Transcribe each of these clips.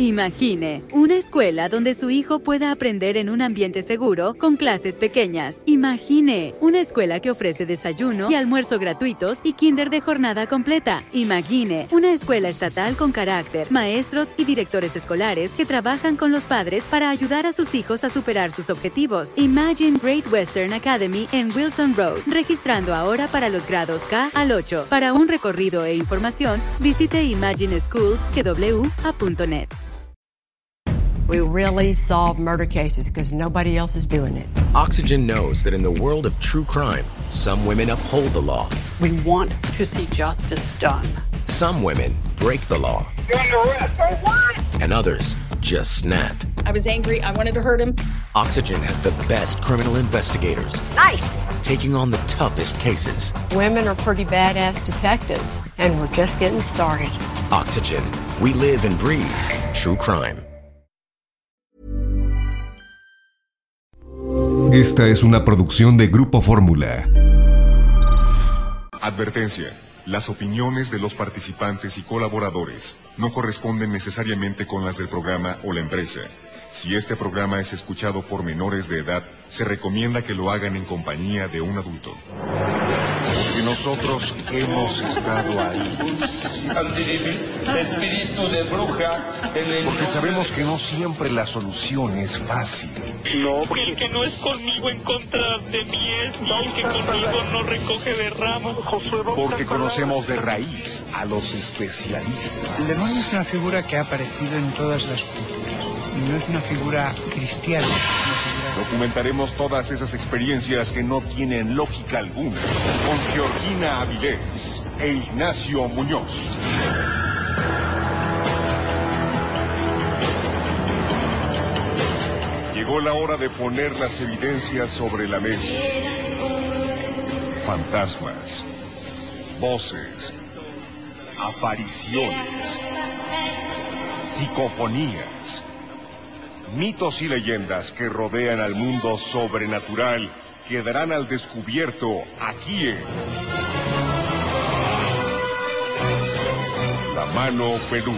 Imagine, una escuela donde su hijo pueda aprender en un ambiente seguro con clases pequeñas. Imagine, una escuela que ofrece desayuno y almuerzo gratuitos y kinder de jornada completa. Imagine, una escuela estatal con carácter, maestros y directores escolares que trabajan con los padres para ayudar a sus hijos a superar sus objetivos. Imagine Great Western Academy en Wilson Road, registrando ahora para los grados K al 8. Para un recorrido e información, visite imagineschools.net. We really solve murder cases because nobody else is doing it. Oxygen knows that in the world of true crime, some women uphold the law. We want to see justice done. Some women break the law. You're under arrest. For what? And others just snap. I was angry. I wanted to hurt him. Oxygen has the best criminal investigators. Nice. Taking on the toughest cases. Women are pretty badass detectives, and we're just getting started. Oxygen. We live and breathe true crime. Esta es una producción de Grupo Fórmula. Advertencia. Las opiniones de los participantes y colaboradores no corresponden necesariamente con las del programa o la empresa. Si este programa es escuchado por menores de edad, se recomienda que lo hagan en compañía de un adulto. Porque nosotros hemos estado ahí. Espíritu de bruja. Porque sabemos que no siempre la solución es fácil. No, El que no es conmigo en contra de mí es, y el que conmigo no recoge de ramas. Porque conocemos de raíz a los especialistas. El demonio es una figura que ha aparecido en todas las culturas. No es una figura cristiana. Documentaremos todas esas experiencias que no tienen lógica alguna con Georgina Avilés e Ignacio Muñoz. Llegó la hora de poner las evidencias sobre la mesa. Fantasmas, voces, apariciones, psicofonías, mitos y leyendas que rodean al mundo sobrenatural quedarán al descubierto aquí en La Mano Peluda.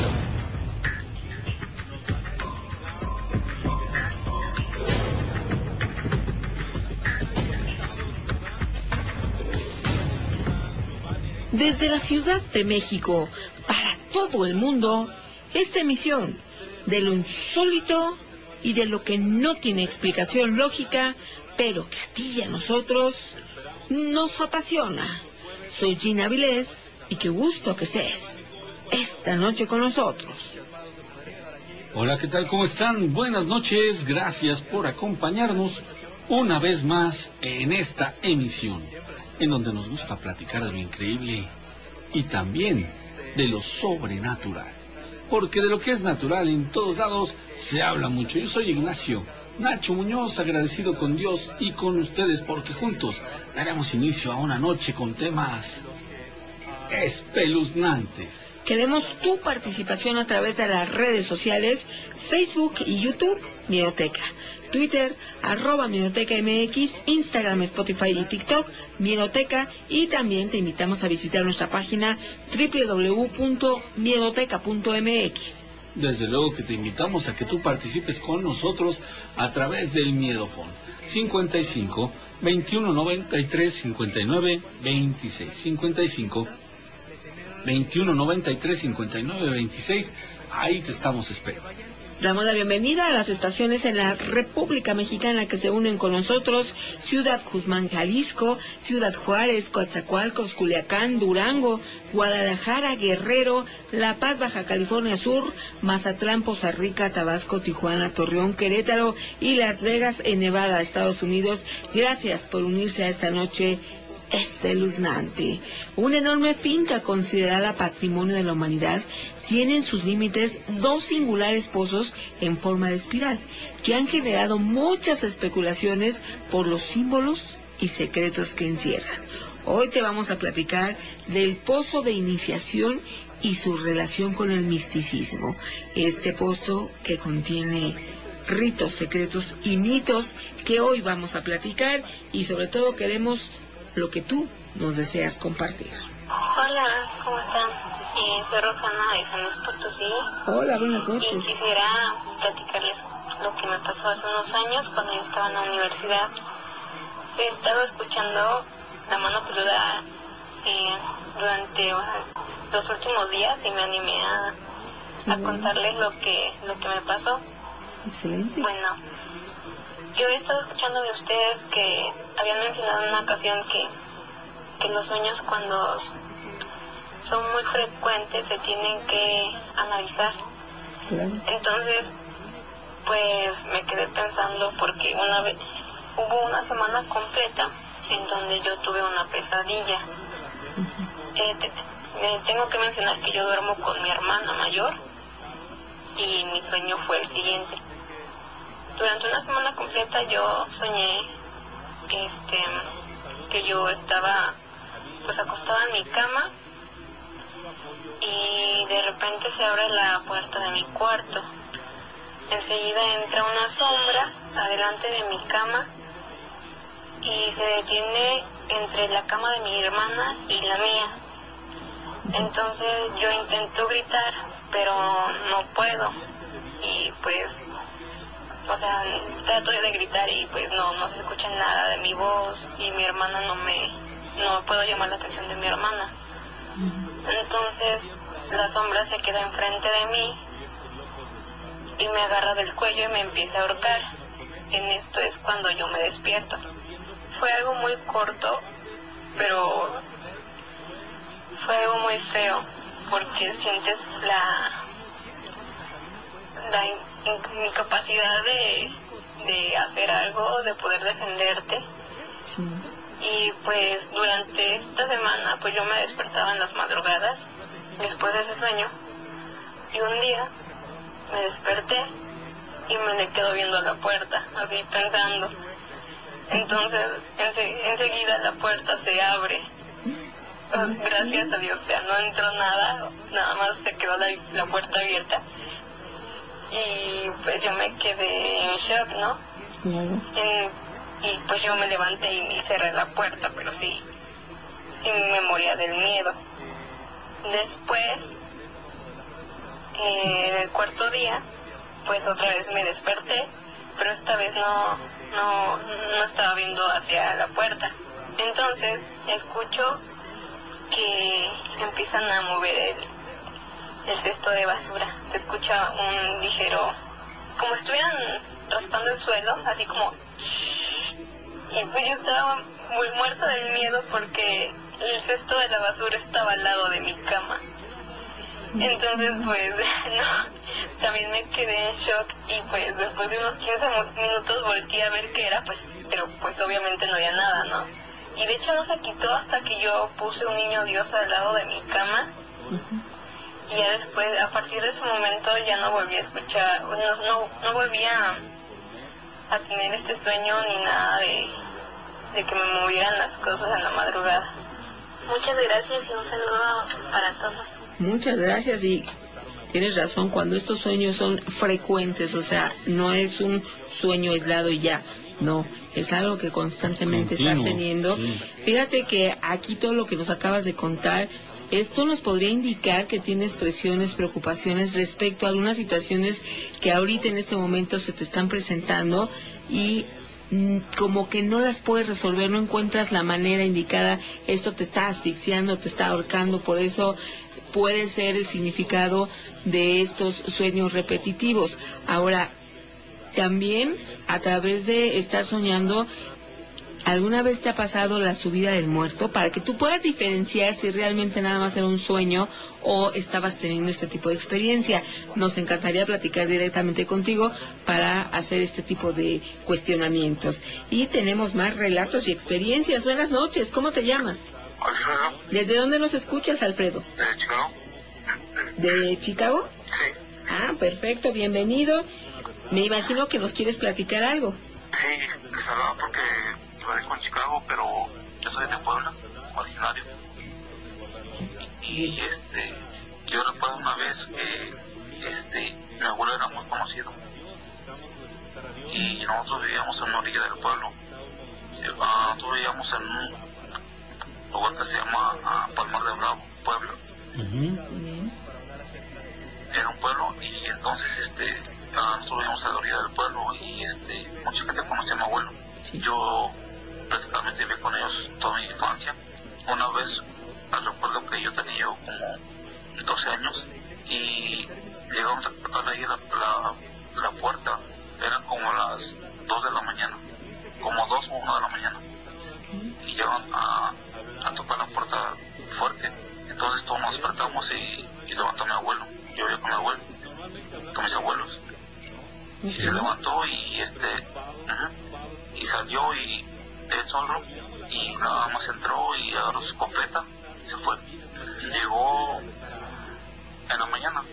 Desde la Ciudad de México, para todo el mundo, esta emisión de lo insólito y de lo que no tiene explicación lógica, pero que a ti y a nosotros nos apasiona. Soy Gina Avilés y qué gusto que estés esta noche con nosotros. Hola, ¿qué tal? ¿Cómo están? Buenas noches, gracias por acompañarnos una vez más en esta emisión, en donde nos gusta platicar de lo increíble y también de lo sobrenatural. Porque de lo que es natural en todos lados se habla mucho. Yo soy Ignacio Nacho Muñoz, agradecido con Dios y con ustedes porque juntos daremos inicio a una noche con temas espeluznantes. Queremos tu participación a través de las redes sociales, Facebook y YouTube, Miedoteca, Twitter, @MiedotecaMX, Instagram, Spotify y TikTok, Miedoteca, y también te invitamos a visitar nuestra página www.miedoteca.mx. Desde luego que te invitamos a que tú participes con nosotros a través del Miedofón 55 21 93 59 26 55 21 93 59 26. Ahí te estamos esperando. Damos la bienvenida a las estaciones en la República Mexicana que se unen con nosotros: Ciudad Guzmán, Jalisco, Ciudad Juárez, Coatzacoalcos, Culiacán, Durango, Guadalajara, Guerrero, La Paz, Baja California Sur, Mazatlán, Poza Rica, Tabasco, Tijuana, Torreón, Querétaro y Las Vegas en Nevada, Estados Unidos. Gracias por unirse a esta noche espeluznante. Una enorme finca considerada patrimonio de la humanidad tiene en sus límites dos singulares pozos en forma de espiral que han generado muchas especulaciones por los símbolos y secretos que encierran. Hoy te vamos a platicar del pozo de iniciación y su relación con el misticismo. Este pozo que contiene ritos, secretos y mitos que hoy vamos a platicar, y sobre todo queremos lo que tú nos deseas compartir. Hola, ¿cómo están? Soy Roxana de San Luis Potosí. Hola, buenas noches. Y quisiera platicarles lo que me pasó hace unos años cuando yo estaba en la universidad. He estado escuchando La Mano Peluda durante los últimos días y me animé a contarles lo que me pasó. Excelente. Bueno, yo he estado escuchando de ustedes que habían mencionado en una ocasión que los sueños cuando son muy frecuentes se tienen que analizar. Claro. Entonces, pues me quedé pensando porque una vez hubo una semana completa en donde yo tuve una pesadilla. Tengo que mencionar que yo duermo con mi hermana mayor y mi sueño fue el siguiente. Durante una semana completa yo soñé que yo estaba pues acostada en mi cama y de repente se abre la puerta de mi cuarto. Enseguida entra una sombra adelante de mi cama y se detiene entre la cama de mi hermana y la mía. Entonces yo intento gritar, pero no puedo. Y pues, o sea, trato de gritar y pues no se escucha nada de mi voz y mi hermana no puedo llamar la atención de mi hermana. Entonces la sombra se queda enfrente de mí y me agarra del cuello y me empieza a ahorcar. En esto es cuando yo me despierto. Fue algo muy corto, pero fue algo muy feo porque sientes la incapacidad de hacer algo, de poder defenderte. Sí. Y pues durante esta semana pues yo me despertaba en las madrugadas después de ese sueño y un día me desperté y me le quedo viendo a la puerta así pensando. Entonces enseguida la puerta se abre, gracias a Dios, o sea, no entró nada más se quedó la puerta abierta y pues yo me quedé en shock, ¿no? Y pues yo me levanté y cerré la puerta, pero sí me moría del miedo. Después, en el cuarto día, pues otra vez me desperté, pero esta vez no estaba viendo hacia la puerta. Entonces escucho que empiezan a mover el cesto de basura. Se escucha un ligero, como si estuvieran raspando el suelo, así como... Y pues yo estaba muy muerta del miedo porque el cesto de la basura estaba al lado de mi cama. Entonces pues también me quedé en shock y pues después de unos 15 minutos volteé a ver qué era, pero pues obviamente no había nada, ¿no? Y de hecho no se quitó hasta que yo puse un niño Dios al lado de mi cama. Y ya después, a partir de ese momento ya no volví a escuchar, no volví a tener este sueño ni nada de que me movieran las cosas en la madrugada. Muchas gracias y un saludo para todos. Muchas gracias y tienes razón, cuando estos sueños son frecuentes, o sea, no es un sueño aislado y ya, no, es algo que constantemente estás teniendo. Sí. Fíjate que aquí todo lo que nos acabas de contar, esto nos podría indicar que tienes presiones, preocupaciones respecto a algunas situaciones que ahorita en este momento se te están presentando y como que no las puedes resolver, no encuentras la manera indicada, esto te está asfixiando, te está ahorcando, por eso puede ser el significado de estos sueños repetitivos. Ahora, también a través de estar soñando, ¿alguna vez te ha pasado la subida del muerto? Para que tú puedas diferenciar si realmente nada más era un sueño o estabas teniendo este tipo de experiencia. Nos encantaría platicar directamente contigo para hacer este tipo de cuestionamientos. Y tenemos más relatos y experiencias. Buenas noches, ¿cómo te llamas? Alfredo. ¿Desde dónde nos escuchas, Alfredo? De Chicago. ¿De Chicago? Sí. Ah, perfecto, bienvenido. Me imagino que nos quieres platicar algo. Sí, les hablaba porque iba a ir con Chicago, pero yo soy de Puebla, originario. Y yo recuerdo una vez que mi abuelo era muy conocido. Y nosotros vivíamos en una orilla del pueblo. Nosotros vivíamos en un lugar que se llama Palmar de Bravo, Puebla. era un pueblo, y entonces nosotros vivíamos a la orilla del pueblo, y mucha gente conocía a mi abuelo. Yo prácticamente viví con ellos toda mi infancia. Una vez recuerdo que yo tenía como 12 años y llegamos a tocar ahí la puerta. Eran como las 2 de la mañana, como 2 o 1 de la mañana, y llegaron a tocar la puerta fuerte. Entonces todos nos despertamos y levantó a mi abuelo. Yo vivía con mi abuelo, con mis abuelos, y se levantó y y salió, y él solo, y nada más entró y agarró su escopeta y se fue. Llegó en la mañana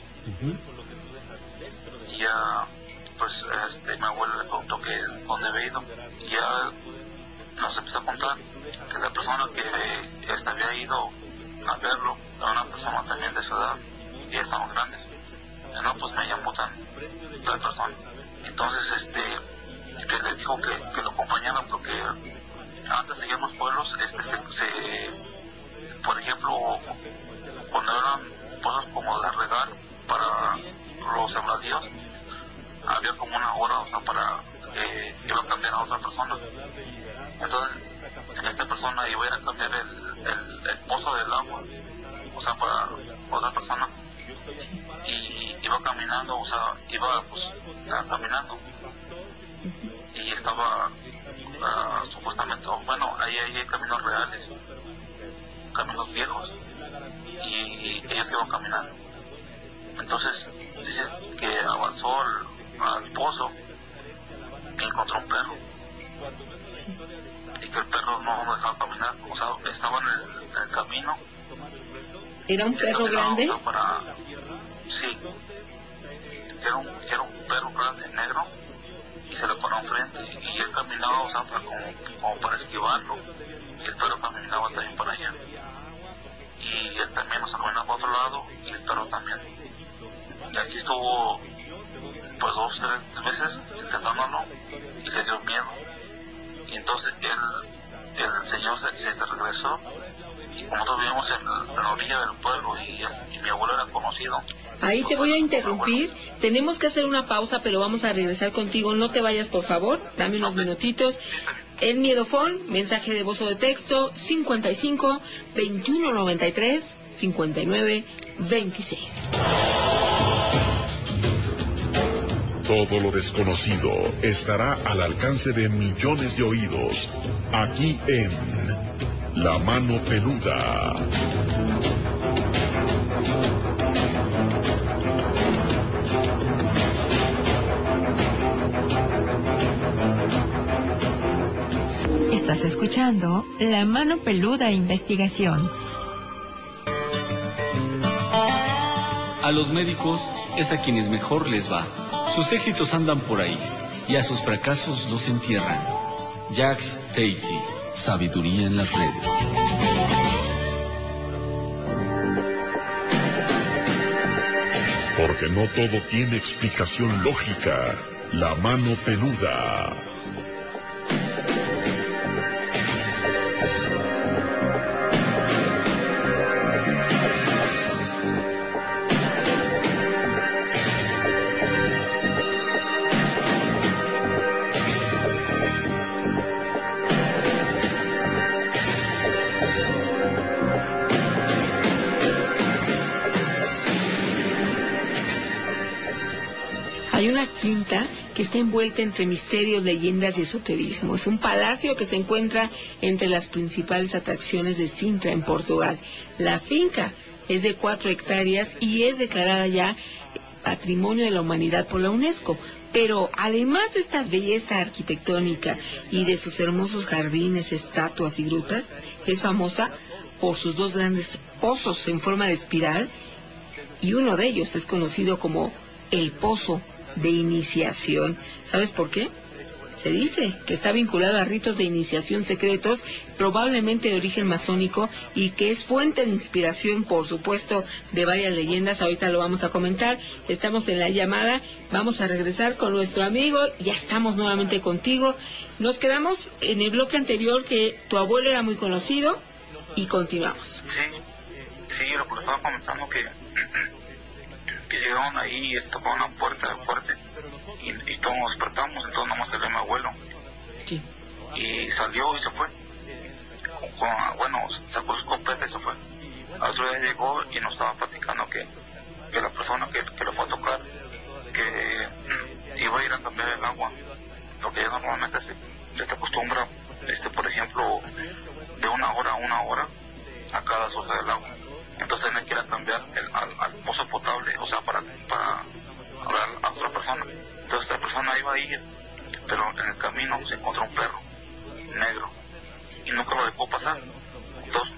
y ya pues mi abuelo le preguntó que dónde había ido, y ya nos empezó a contar que la persona que había ido a verlo era una persona también de su edad, y ya estamos grandes. No, pues me llamó tal persona. Entonces que le dijo que lo acompañara, porque antes de ir a los pueblos, por ejemplo, cuando eran cosas como de regar para los sembradíos, había como una hora, o sea, para que iba a cambiar a otra persona. Entonces esta persona iba a ir a cambiar el pozo del agua, o sea, para otra persona, y iba caminando, o sea, iba pues caminando, y estaba supuestamente, bueno, ahí hay caminos reales, caminos viejos, y ellos iban caminando. Entonces dice que avanzó al pozo y encontró un perro, y que el perro no dejaba caminar, o sea, estaba en el camino. ¿Era un perro grande? O sea, sí, era un perro grande, negro, y se le paró enfrente, y él caminaba, o sea, como para esquivarlo, y el perro caminaba también para allá, y él también, o sea, caminaba para otro lado, y el perro también. Y así estuvo pues 2 o 3 veces intentándolo, y se dio miedo, y entonces el señor se regresó, y como nosotros vivimos en la orilla del pueblo, y mi abuelo era conocido. Ahí te voy a interrumpir, tenemos que hacer una pausa, pero vamos a regresar contigo, no te vayas por favor, dame unos minutitos. El Miedofón, mensaje de voz o de texto, 55 21 93 59 26. Todo lo desconocido estará al alcance de millones de oídos, aquí en La Mano Peluda. Estás escuchando La Mano Peluda Investigación. A los médicos es a quienes mejor les va. Sus éxitos andan por ahí y a sus fracasos los entierran. Jacques Tati, sabiduría en las redes. Porque no todo tiene explicación lógica. La Mano Peluda. Hay una quinta que está envuelta entre misterios, leyendas y esoterismo. Es un palacio que se encuentra entre las principales atracciones de Sintra, en Portugal. La finca es de 4 hectáreas y es declarada ya Patrimonio de la Humanidad por la UNESCO. Pero además de esta belleza arquitectónica y de sus hermosos jardines, estatuas y grutas, es famosa por sus 2 grandes pozos en forma de espiral, y uno de ellos es conocido como el Pozo de Iniciación. ¿Sabes por qué? Se dice que está vinculado a ritos de iniciación secretos, probablemente de origen masónico, y que es fuente de inspiración, por supuesto, de varias leyendas. Ahorita lo vamos a comentar. Estamos en la llamada, vamos a regresar con nuestro amigo, ya estamos nuevamente contigo. Nos quedamos en el bloque anterior, que tu abuelo era muy conocido, y continuamos. Sí, lo que le estaba comentando, que que llegaron ahí y tocaron la puerta fuerte y todos nos despertamos, entonces nomás salió mi abuelo. Sí. Y salió y se fue. Bueno, sacó su escopeta y se fue. Al otro día llegó y nos estaba platicando que la persona que le fue a tocar, que iba a ir a cambiar el agua, porque ya normalmente se te acostumbra, por ejemplo, de 1 hora a 1 hora a cada soja del agua. Entonces tenía que ir a cambiar al pozo potable, o sea, para dar a otra persona. Entonces esta persona iba a ir, pero en el camino se encontró un perro negro y nunca lo dejó pasar. Entonces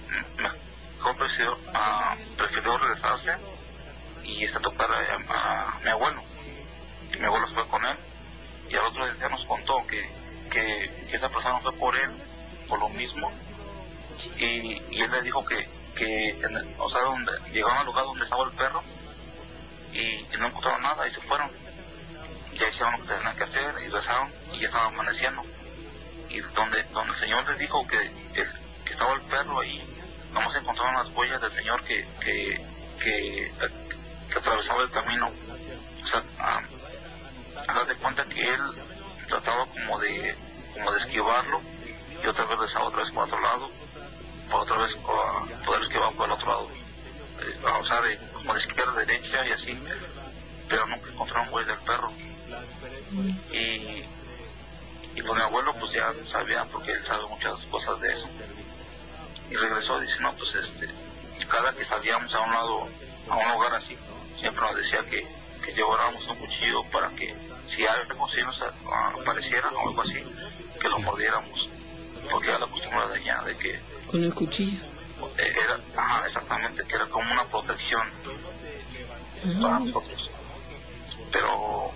prefirió regresarse y tocar a mi abuelo. Mi abuelo fue con él y al otro día nos contó que esa persona fue por él, por lo mismo, y él le dijo que donde llegaron al lugar donde estaba el perro y no encontraron nada y se fueron. Ya hicieron lo que tenían que hacer y rezaron y ya estaba amaneciendo. Y donde el Señor les dijo que estaba el perro ahí, nomás encontraron las huellas del Señor que atravesaba el camino. O sea, hagas de cuenta que él trataba como de esquivarlo y otra vez rezaba otra vez por otro lado, para otra vez poder esquivar por el otro lado, o sea, como de izquierda a derecha y así, pero nunca encontraron huellas del perro. Y pues mi abuelo pues ya sabía, porque él sabe muchas cosas de eso, y regresó y dice, no, pues cada que salíamos a un lugar así, siempre nos decía que lleváramos un cuchillo para que si algo así nos apareciera o algo así, que lo mordiéramos, porque era la costumbre de allá, de que con el cuchillo era, exactamente, que era como una protección para nosotros. Pero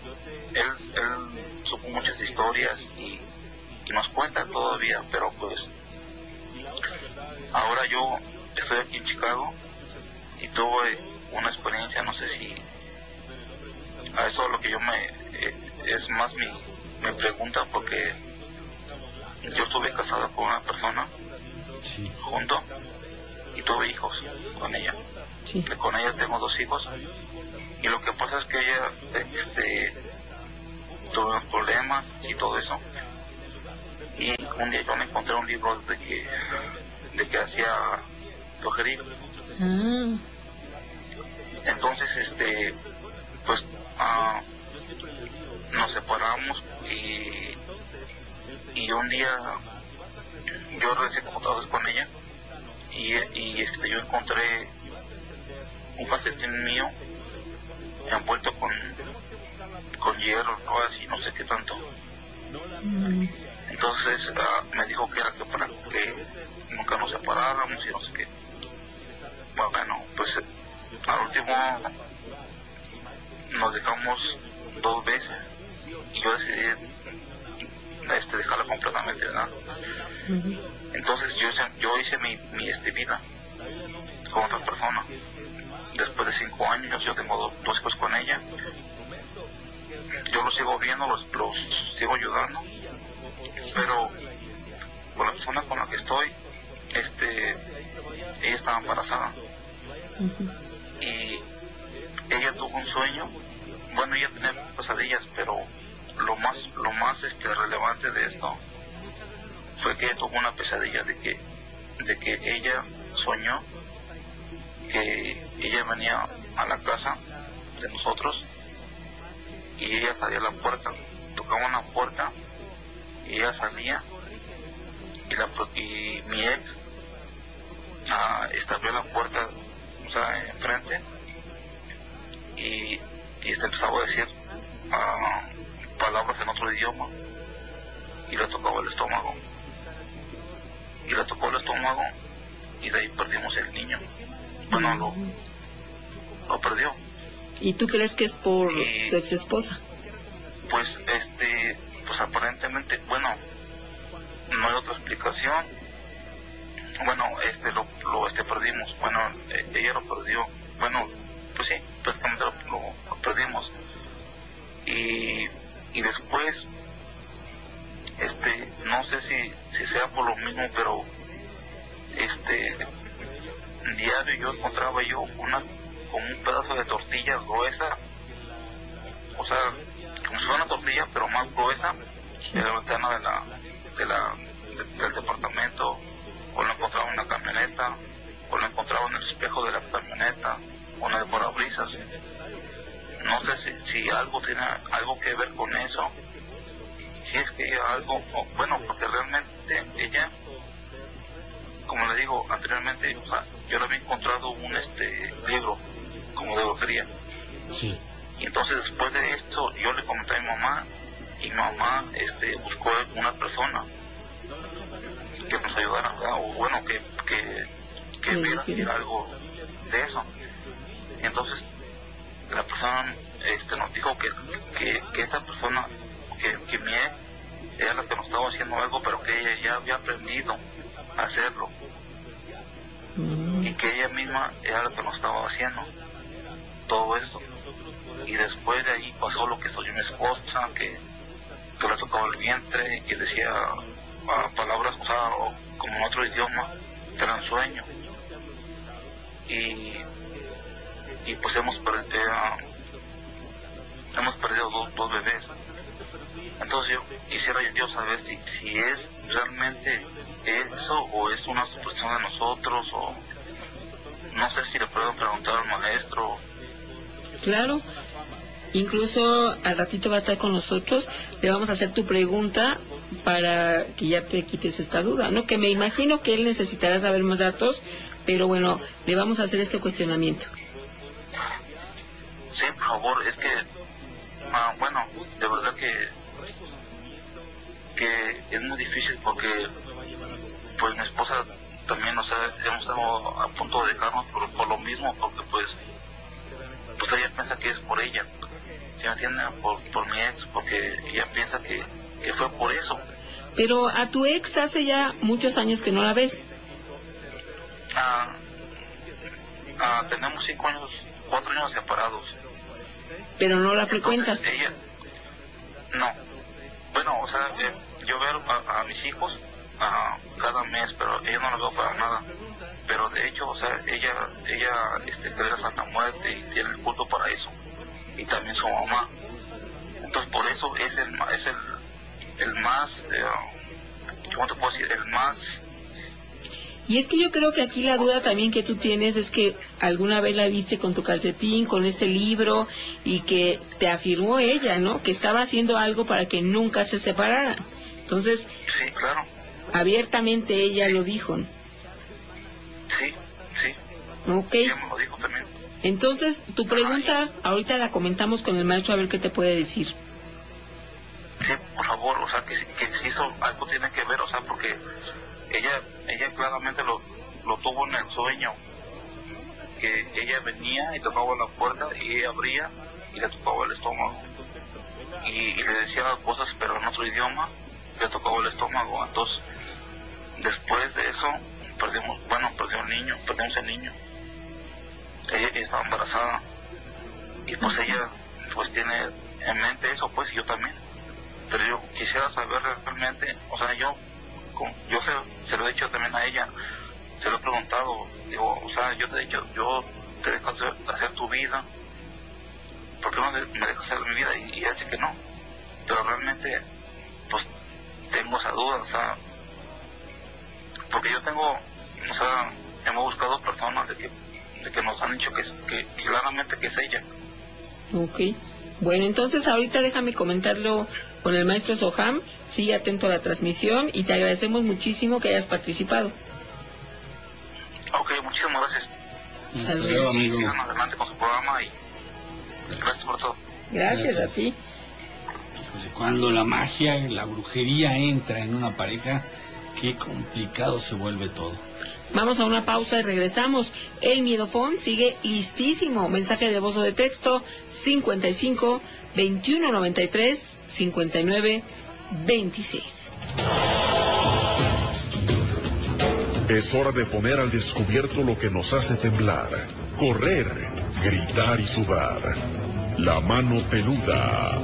él supo muchas historias y nos cuenta todavía, pero pues ahora yo estoy aquí en Chicago y tuve una experiencia, no sé si a eso es lo que yo es más mi pregunta, porque yo estuve casado con una persona junto y tuve hijos con ella. Que con ella tengo 2 hijos y lo que pasa es que ella tuve unos problemas y todo eso, y un día yo me encontré un libro de que hacía brujería. Entonces pues nos separamos y un día yo regresé como otra vez con ella y yo encontré un calcetín mío envuelto con hierro, ¿no? Así, no sé qué tanto. Entonces me dijo que era que para que nunca nos separáramos y no sé qué. Bueno, pues al último nos dejamos 2 veces y yo decidí dejarla completamente, ¿verdad? Entonces yo hice mi vida con otra persona. Después de 5 años yo tengo 2 hijos con ella. Yo los sigo viendo, los sigo ayudando, pero con la persona con la que estoy, ella estaba embarazada y ella tuvo un sueño. Bueno, ella tenía pesadillas, pero lo más relevante de esto fue que ella tuvo una pesadilla de que ella soñó que ella venía a la casa de nosotros y ella salía a la puerta, tocaba una puerta y ella salía y mi ex abrió la puerta, o sea, enfrente, y empezaba a decir palabras en otro idioma y le tocaba el estómago y de ahí perdimos el niño. Bueno, lo perdió. ¿Y tú crees que es por tu ex esposa? Pues pues aparentemente, bueno, no hay otra explicación. Bueno, lo perdimos. Bueno, ella lo perdió. Bueno, pues sí, prácticamente lo perdimos. Y después, no sé si sea por lo mismo, pero diario yo encontraba una como un pedazo de tortilla gruesa, o sea, como si fuera una tortilla, pero más gruesa, en la ventana del departamento, o lo encontraba en la camioneta, o lo encontraba en el espejo de la camioneta, o en el parabrisas. No sé si algo tiene algo que ver con eso, si es que algo, bueno, porque realmente ella, como le digo anteriormente, o sea, yo le había encontrado un libro como de brujería. Sí. Y entonces después de esto yo le comenté a mi mamá, y mi mamá buscó una persona que nos ayudara, ¿verdad? O bueno, que viera algo de eso. Y entonces la persona nos dijo que esta persona, que mi ex era la que nos estaba haciendo algo, pero que ella ya había aprendido a hacerlo, y que ella misma era la que nos estaba haciendo todo esto. Y después de ahí pasó lo que soy mi esposa, que le tocaba el vientre, que decía palabras, o sea, como en otro idioma, que eran sueños. Y pues hemos perdido dos bebés. Entonces yo quisiera saber si es realmente eso, o es una suposición de nosotros, o no sé si le puedo preguntar al maestro. Claro, incluso al ratito va a estar con nosotros, le vamos a hacer tu pregunta para que ya te quites esta duda, ¿no? Que me imagino que él necesitará saber más datos, pero bueno, le vamos a hacer este cuestionamiento. Sí, por favor, es que, bueno, de verdad que es muy difícil, porque pues mi esposa también, o sea, hemos estado a punto de dejarnos por lo mismo, porque pues ella piensa que es por ella, ¿sí me entienden? Por mi ex, porque ella piensa que fue por eso. Pero a tu ex hace ya muchos años que no la ves. Tenemos 4 años separados. Pero no la frecuentas. Entonces, ella, no. Bueno, o sea, yo veo a mis hijos cada mes, pero ella no la veo para nada. Pero de hecho, o sea, ella cree en Santa Muerte y tiene el culto para eso. Y también su mamá. Entonces, por eso es el más, ¿cómo te puedo decir? El más... Y es que yo creo que aquí la duda también que tú tienes es que alguna vez la viste con tu calcetín, con este libro, y que te afirmó ella, ¿no? Que estaba haciendo algo para que nunca se separaran. Entonces, sí, claro. Abiertamente ella lo dijo. Sí. Ok. Ella me lo dijo también. Entonces, tu pregunta, ahorita la comentamos con el maestro a ver qué te puede decir. Sí, por favor, o sea, que si eso algo tiene que ver, o sea, porque ella claramente lo tuvo en el sueño, que ella venía y tocaba la puerta y ella abría y le tocaba el estómago, y le decía las cosas pero en otro idioma, le tocaba el estómago. Entonces después de eso perdimos el niño. Ella estaba embarazada, y pues ella pues tiene en mente eso, pues, y yo también. Pero yo quisiera saber realmente, o sea, yo se lo he dicho también a ella, se lo he preguntado, digo, o sea, yo te he dicho, yo te dejo hacer tu vida, ¿por qué no me dejas hacer mi vida? Y ella dice que no, pero realmente, pues, tengo esa duda, o sea, porque yo tengo, o sea, hemos buscado personas de que nos han dicho que claramente que es ella. Ok, bueno, entonces ahorita déjame comentarlo con el maestro Soham. Sigue atento a la transmisión y te agradecemos muchísimo que hayas participado. Ok, muchísimas gracias. Saludos, amigo. Sigan adelante con su programa y gracias por todo. Gracias a ti. Híjole, cuando la magia, la brujería entra en una pareja, qué complicado se vuelve todo. Vamos a una pausa y regresamos. El Miedofón sigue listísimo. Mensaje de voz o de texto 55 21 93 59 26. Es hora de poner al descubierto lo que nos hace temblar, correr, gritar y sudar. La mano peluda.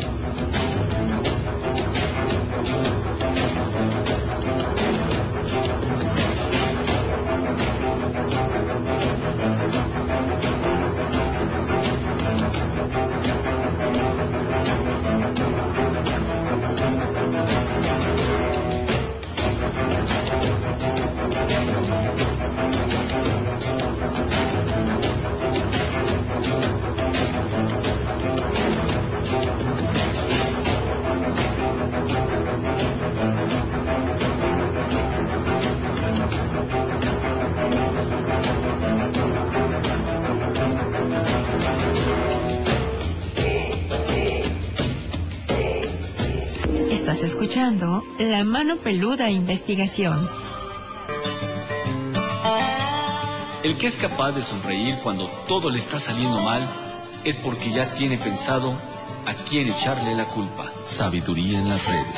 Estás escuchando La Mano Peluda Investigación. El que es capaz de sonreír cuando todo le está saliendo mal es porque ya tiene pensado a quién echarle la culpa. Sabiduría en las redes.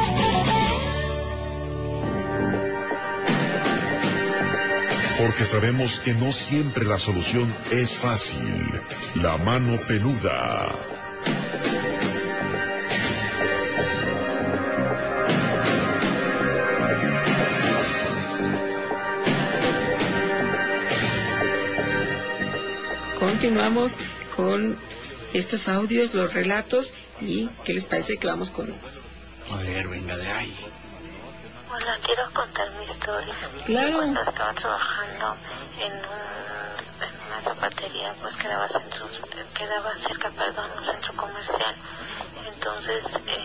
Porque sabemos que no siempre la solución es fácil. La Mano Peluda. Continuamos con estos audios, los relatos, y ¿qué les parece que vamos con? A ver, venga de ahí. Hola, quiero contar mi historia. Claro. Cuando estaba trabajando en una zapatería, pues quedaba cerca, un centro comercial. Entonces,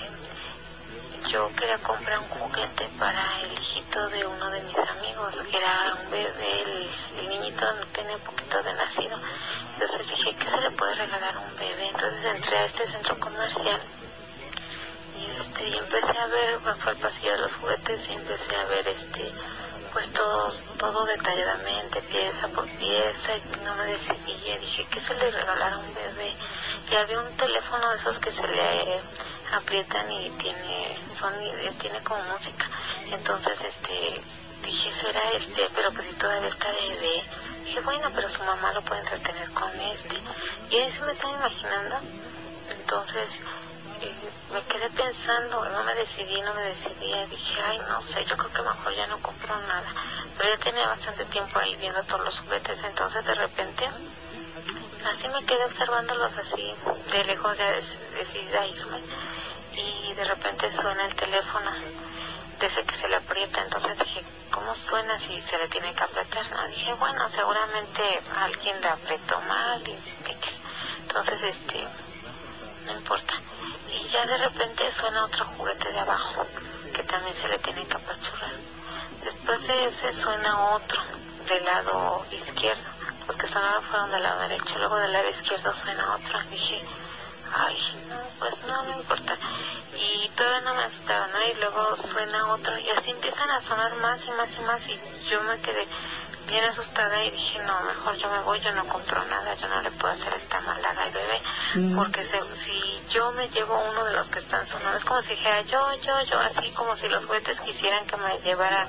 yo quería comprar un juguete para el hijito de uno de mis amigos, que era un bebé, el niñito tenía poquito de nacido. Entonces dije, ¿qué se le puede regalar a un bebé? Entonces entré a este centro comercial y empecé a ver, me fue al pasillo de los juguetes y empecé a ver pues todo detalladamente, pieza por pieza, y no me decidía. Dije, ¿qué se le regalara a un bebé? Y había un teléfono de esos que se le aprietan y tiene como música. Entonces dije, será pero pues si todavía está bebé. Dije, bueno, pero su mamá lo puede entretener con y ahí se me estaba imaginando. Entonces me quedé pensando, no me decidía. Dije, ay, no sé, yo creo que mejor ya no compro nada. Pero ya tenía bastante tiempo ahí viendo todos los juguetes. Entonces de repente así me quedé observándolos así de lejos, ya decidí irme. Y de repente suena el teléfono de ese que se le aprieta. Entonces dije, ¿cómo suena si se le tiene que apretar? No, dije, bueno, seguramente alguien le apretó mal y X. Entonces no importa. Y ya de repente suena otro juguete de abajo que también se le tiene que apachurrar. Después de ese suena otro del lado izquierdo. Los que sonaron fueron del lado derecho. Luego del lado izquierdo suena otro. Dije, ay, no, pues no importa. Y todavía no me asustaba, ¿no? Y luego suena otro y así empiezan a sonar más y más y más, y yo me quedé bien asustada y dije, no, mejor yo me voy, yo no compro nada, yo no le puedo hacer esta maldad al bebé, porque si yo me llevo uno de los que están sonando, es como si dijera yo, así como si los juguetes quisieran que me llevara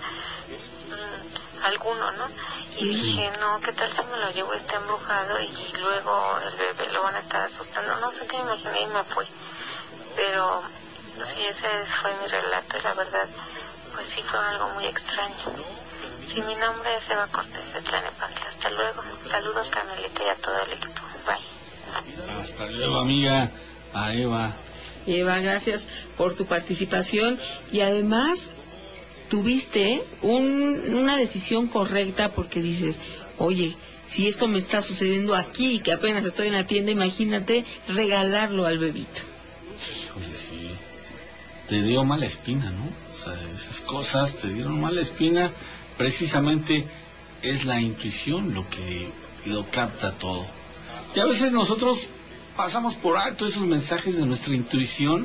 alguno, ¿no? Y dije, no, ¿qué tal si me lo llevo, está embrujado y luego el bebé lo van a estar asustando? No sé qué me imaginé y me fui. Pero sí, ese fue mi relato y la verdad, pues sí fue algo muy extraño. Sí, mi nombre es Eva Cortés de Tlalnepantla. Hasta luego. Saludos, Carmelita, y a todo el equipo. Bye. Hasta luego, amiga. A Eva. Eva, gracias por tu participación y además tuviste una decisión correcta, porque dices, oye, si esto me está sucediendo aquí, que apenas estoy en la tienda, imagínate regalarlo al bebito. Híjole, sí. Te dio mala espina, ¿no? O sea, esas cosas te dieron mala espina. Precisamente es la intuición lo que lo capta todo. Y a veces nosotros pasamos por alto esos mensajes de nuestra intuición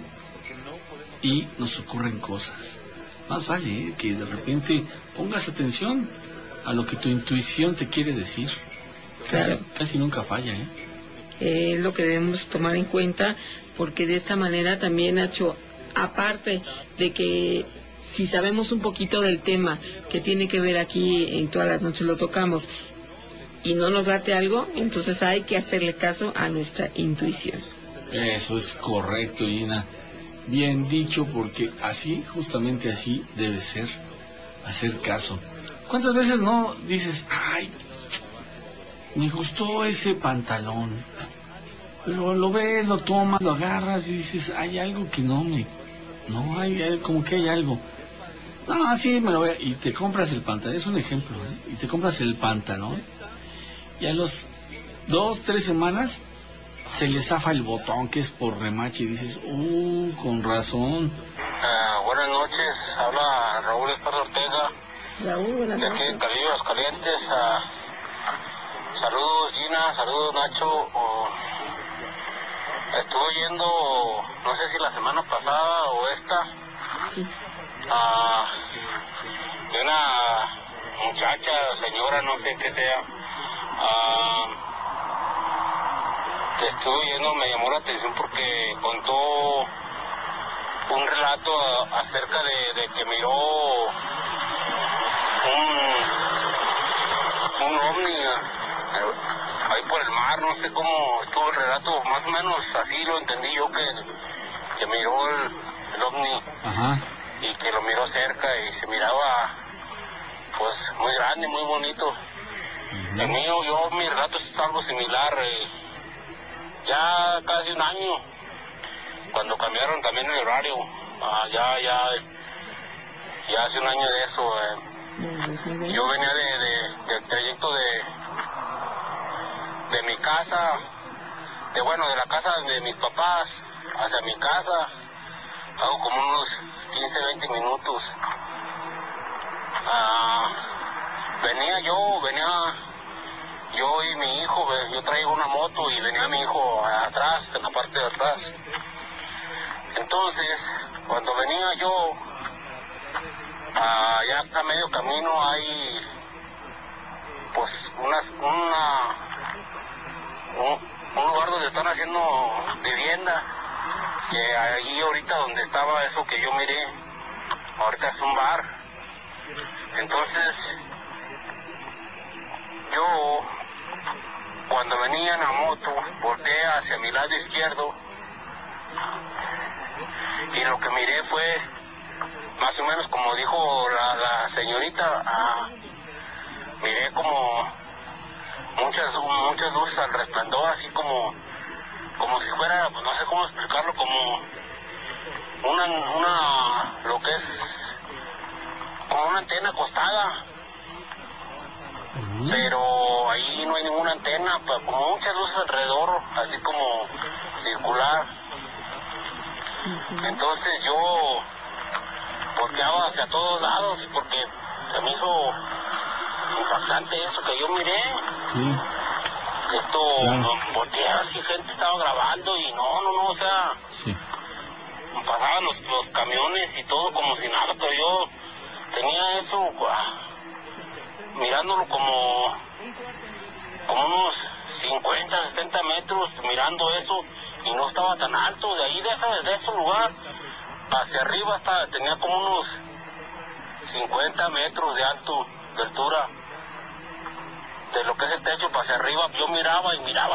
y nos ocurren cosas. Más vale que de repente pongas atención a lo que tu intuición te quiere decir. Claro. Casi nunca falla, ¿eh? Es lo que debemos tomar en cuenta, porque de esta manera también, Nacho, aparte de que si sabemos un poquito del tema que tiene que ver aquí, en todas las noches lo tocamos, y no nos late algo, entonces hay que hacerle caso a nuestra intuición. Eso es correcto, Gina. Bien dicho, porque así, justamente así debe ser, hacer caso. ¿Cuántas veces no dices, ay, me gustó ese pantalón? Pero lo ves, lo tomas, lo agarras y dices, hay algo que no, hay como que hay algo. No, sí, me lo voy a... Y te compras el pantalón, es un ejemplo, ¿eh? Y te compras el pantalón y a los 2-3 semanas se le zafa el botón, que es por remache, y dices, con razón. Buenas noches, habla Raúl Esparza Ortega. Raúl, buenas noches. De aquí en Carrillo, Calientes. Saludos, Gina, saludos, Nacho. Estuve oyendo, no sé si la semana pasada o esta, de una muchacha, señora, no sé qué sea, que estuve oyendo, me llamó la atención porque contó un relato acerca de que miró un ovni ahí por el mar, no sé cómo estuvo el relato, más o menos así lo entendí yo, que miró el ovni. Ajá. Y que lo miró cerca y se miraba pues muy grande, muy bonito. El mío, mi relato es algo similar, ya casi un año, cuando cambiaron también el horario, ya hace un año de eso. Yo venía del trayecto de mi casa, de la casa de mis papás hacia mi casa, hago como unos 15, 20 minutos. Venía yo y mi hijo, yo traigo una moto y venía mi hijo atrás, en la parte de atrás. Entonces, cuando venía yo, ya a medio camino hay pues un lugar donde están haciendo vivienda, que ahí ahorita donde estaba eso que yo miré, ahorita es un bar. Entonces, yo cuando venía en la moto, volteé hacia mi lado izquierdo y lo que miré fue más o menos como dijo la señorita, miré como muchas luces al resplandor, así como si fuera, no sé cómo explicarlo, como lo que es como una antena acostada, pero ahí no hay ninguna antena, como muchas luces alrededor, así como circular. Entonces yo volteaba hacia todos lados porque se me hizo impactante eso que yo miré. Sí. Volteé así, gente estaba grabando y no, o sea, sí. Pasaban los camiones y todo como si nada, pero yo tenía eso mirándolo como unos 50, 60 metros, mirando eso, y no estaba tan alto. De ahí de ese lugar hacia arriba tenía como unos 50 metros de altura, de lo que es el techo para hacia arriba. Yo miraba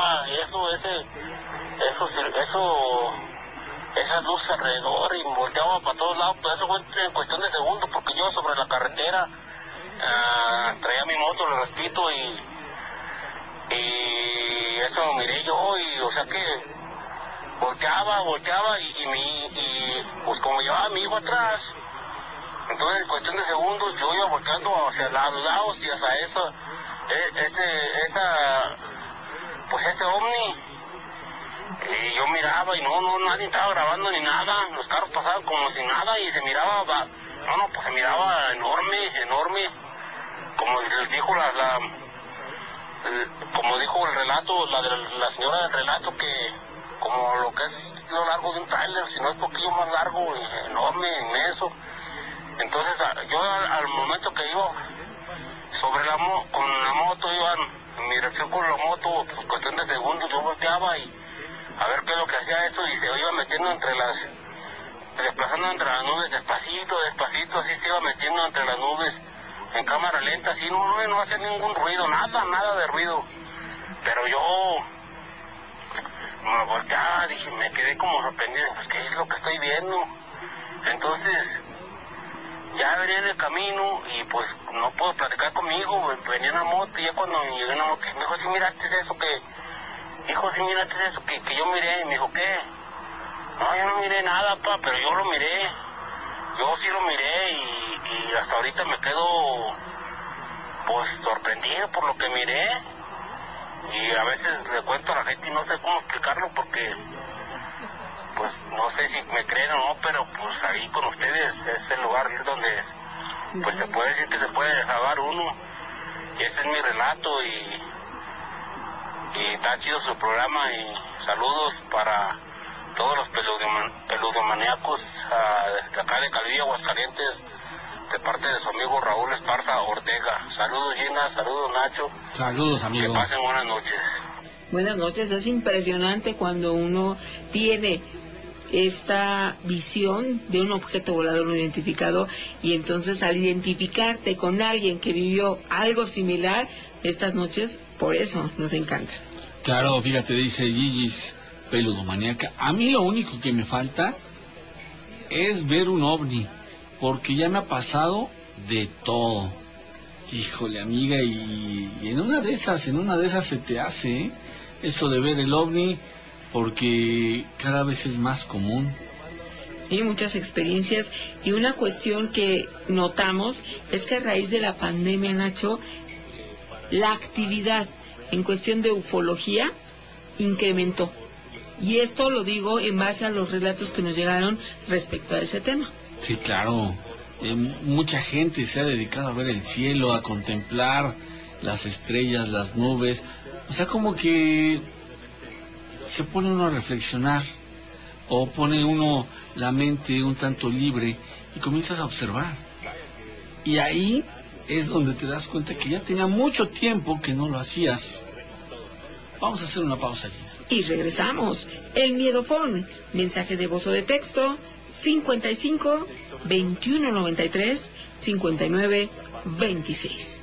esas luces alrededor y volteaba para todos lados. Pues eso fue en cuestión de segundos, porque yo sobre la carretera traía mi moto, lo repito, y eso lo miré yo, y o sea que volteaba y pues como llevaba a mi hijo atrás, entonces en cuestión de segundos yo iba volteando hacia los lados y hacia ese ovni, y yo miraba y no, nadie estaba grabando ni nada, los carros pasaban como si nada y se miraba, pues se miraba enorme, como les dijo como dijo el relato, la señora del relato, que como lo que es lo largo de un tráiler, si no es poquillo más largo, enorme, inmenso. Entonces yo al momento que iba con la moto, iba en mi reflejo con la moto, pues cuestión de segundos, yo volteaba y a ver qué es lo que hacía eso, y se iba metiendo desplazando entre las nubes, despacito, así se iba metiendo entre las nubes, en cámara lenta, así no hacía ningún ruido, nada de ruido. Pero yo me volteaba, dije, me quedé como sorprendido, pues qué es lo que estoy viendo. Entonces ya venía en el camino y pues no puedo platicar conmigo, venía en la moto, y ya cuando llegué en la moto, me dijo, sí miraste eso que yo miré, y me dijo, ¿qué? No, yo no miré nada, pero yo lo miré, yo sí lo miré, y hasta ahorita me quedo pues sorprendido por lo que miré, y a veces le cuento a la gente y no sé cómo explicarlo porque pues no sé si me creen o no, pero pues ahí con ustedes es el lugar donde pues se puede decir que se puede desahogar uno, y ese es mi relato, y está chido su programa, y saludos para todos los peludomaníacos de acá de Calvillo, Aguascalientes, de parte de su amigo Raúl Esparza Ortega. Saludos Gina, saludos Nacho. Saludos amigo. Que pasen buenas noches. Buenas noches, es impresionante cuando uno tiene esta visión de un objeto volador no identificado y entonces al identificarte con alguien que vivió algo similar estas noches, por eso nos encanta. Claro, fíjate, dice Gigi's peludomaníaca, a mí lo único que me falta es ver un ovni, porque ya me ha pasado de todo. Híjole amiga, y en una de esas se te hace, ¿eh? Eso de ver el ovni, porque cada vez es más común. Hay muchas experiencias y una cuestión que notamos es que a raíz de la pandemia, Nacho, la actividad en cuestión de ufología incrementó. Y esto lo digo en base a los relatos que nos llegaron respecto a ese tema. Sí, claro. Mucha gente se ha dedicado a ver el cielo, a contemplar las estrellas, las nubes. O sea, como que se pone uno a reflexionar o pone uno la mente un tanto libre y comienzas a observar. Y ahí es donde te das cuenta que ya tenía mucho tiempo que no lo hacías. Vamos a hacer una pausa allí. Y regresamos. El Miedofón. Mensaje de voz o de texto 55 21 93 59 26.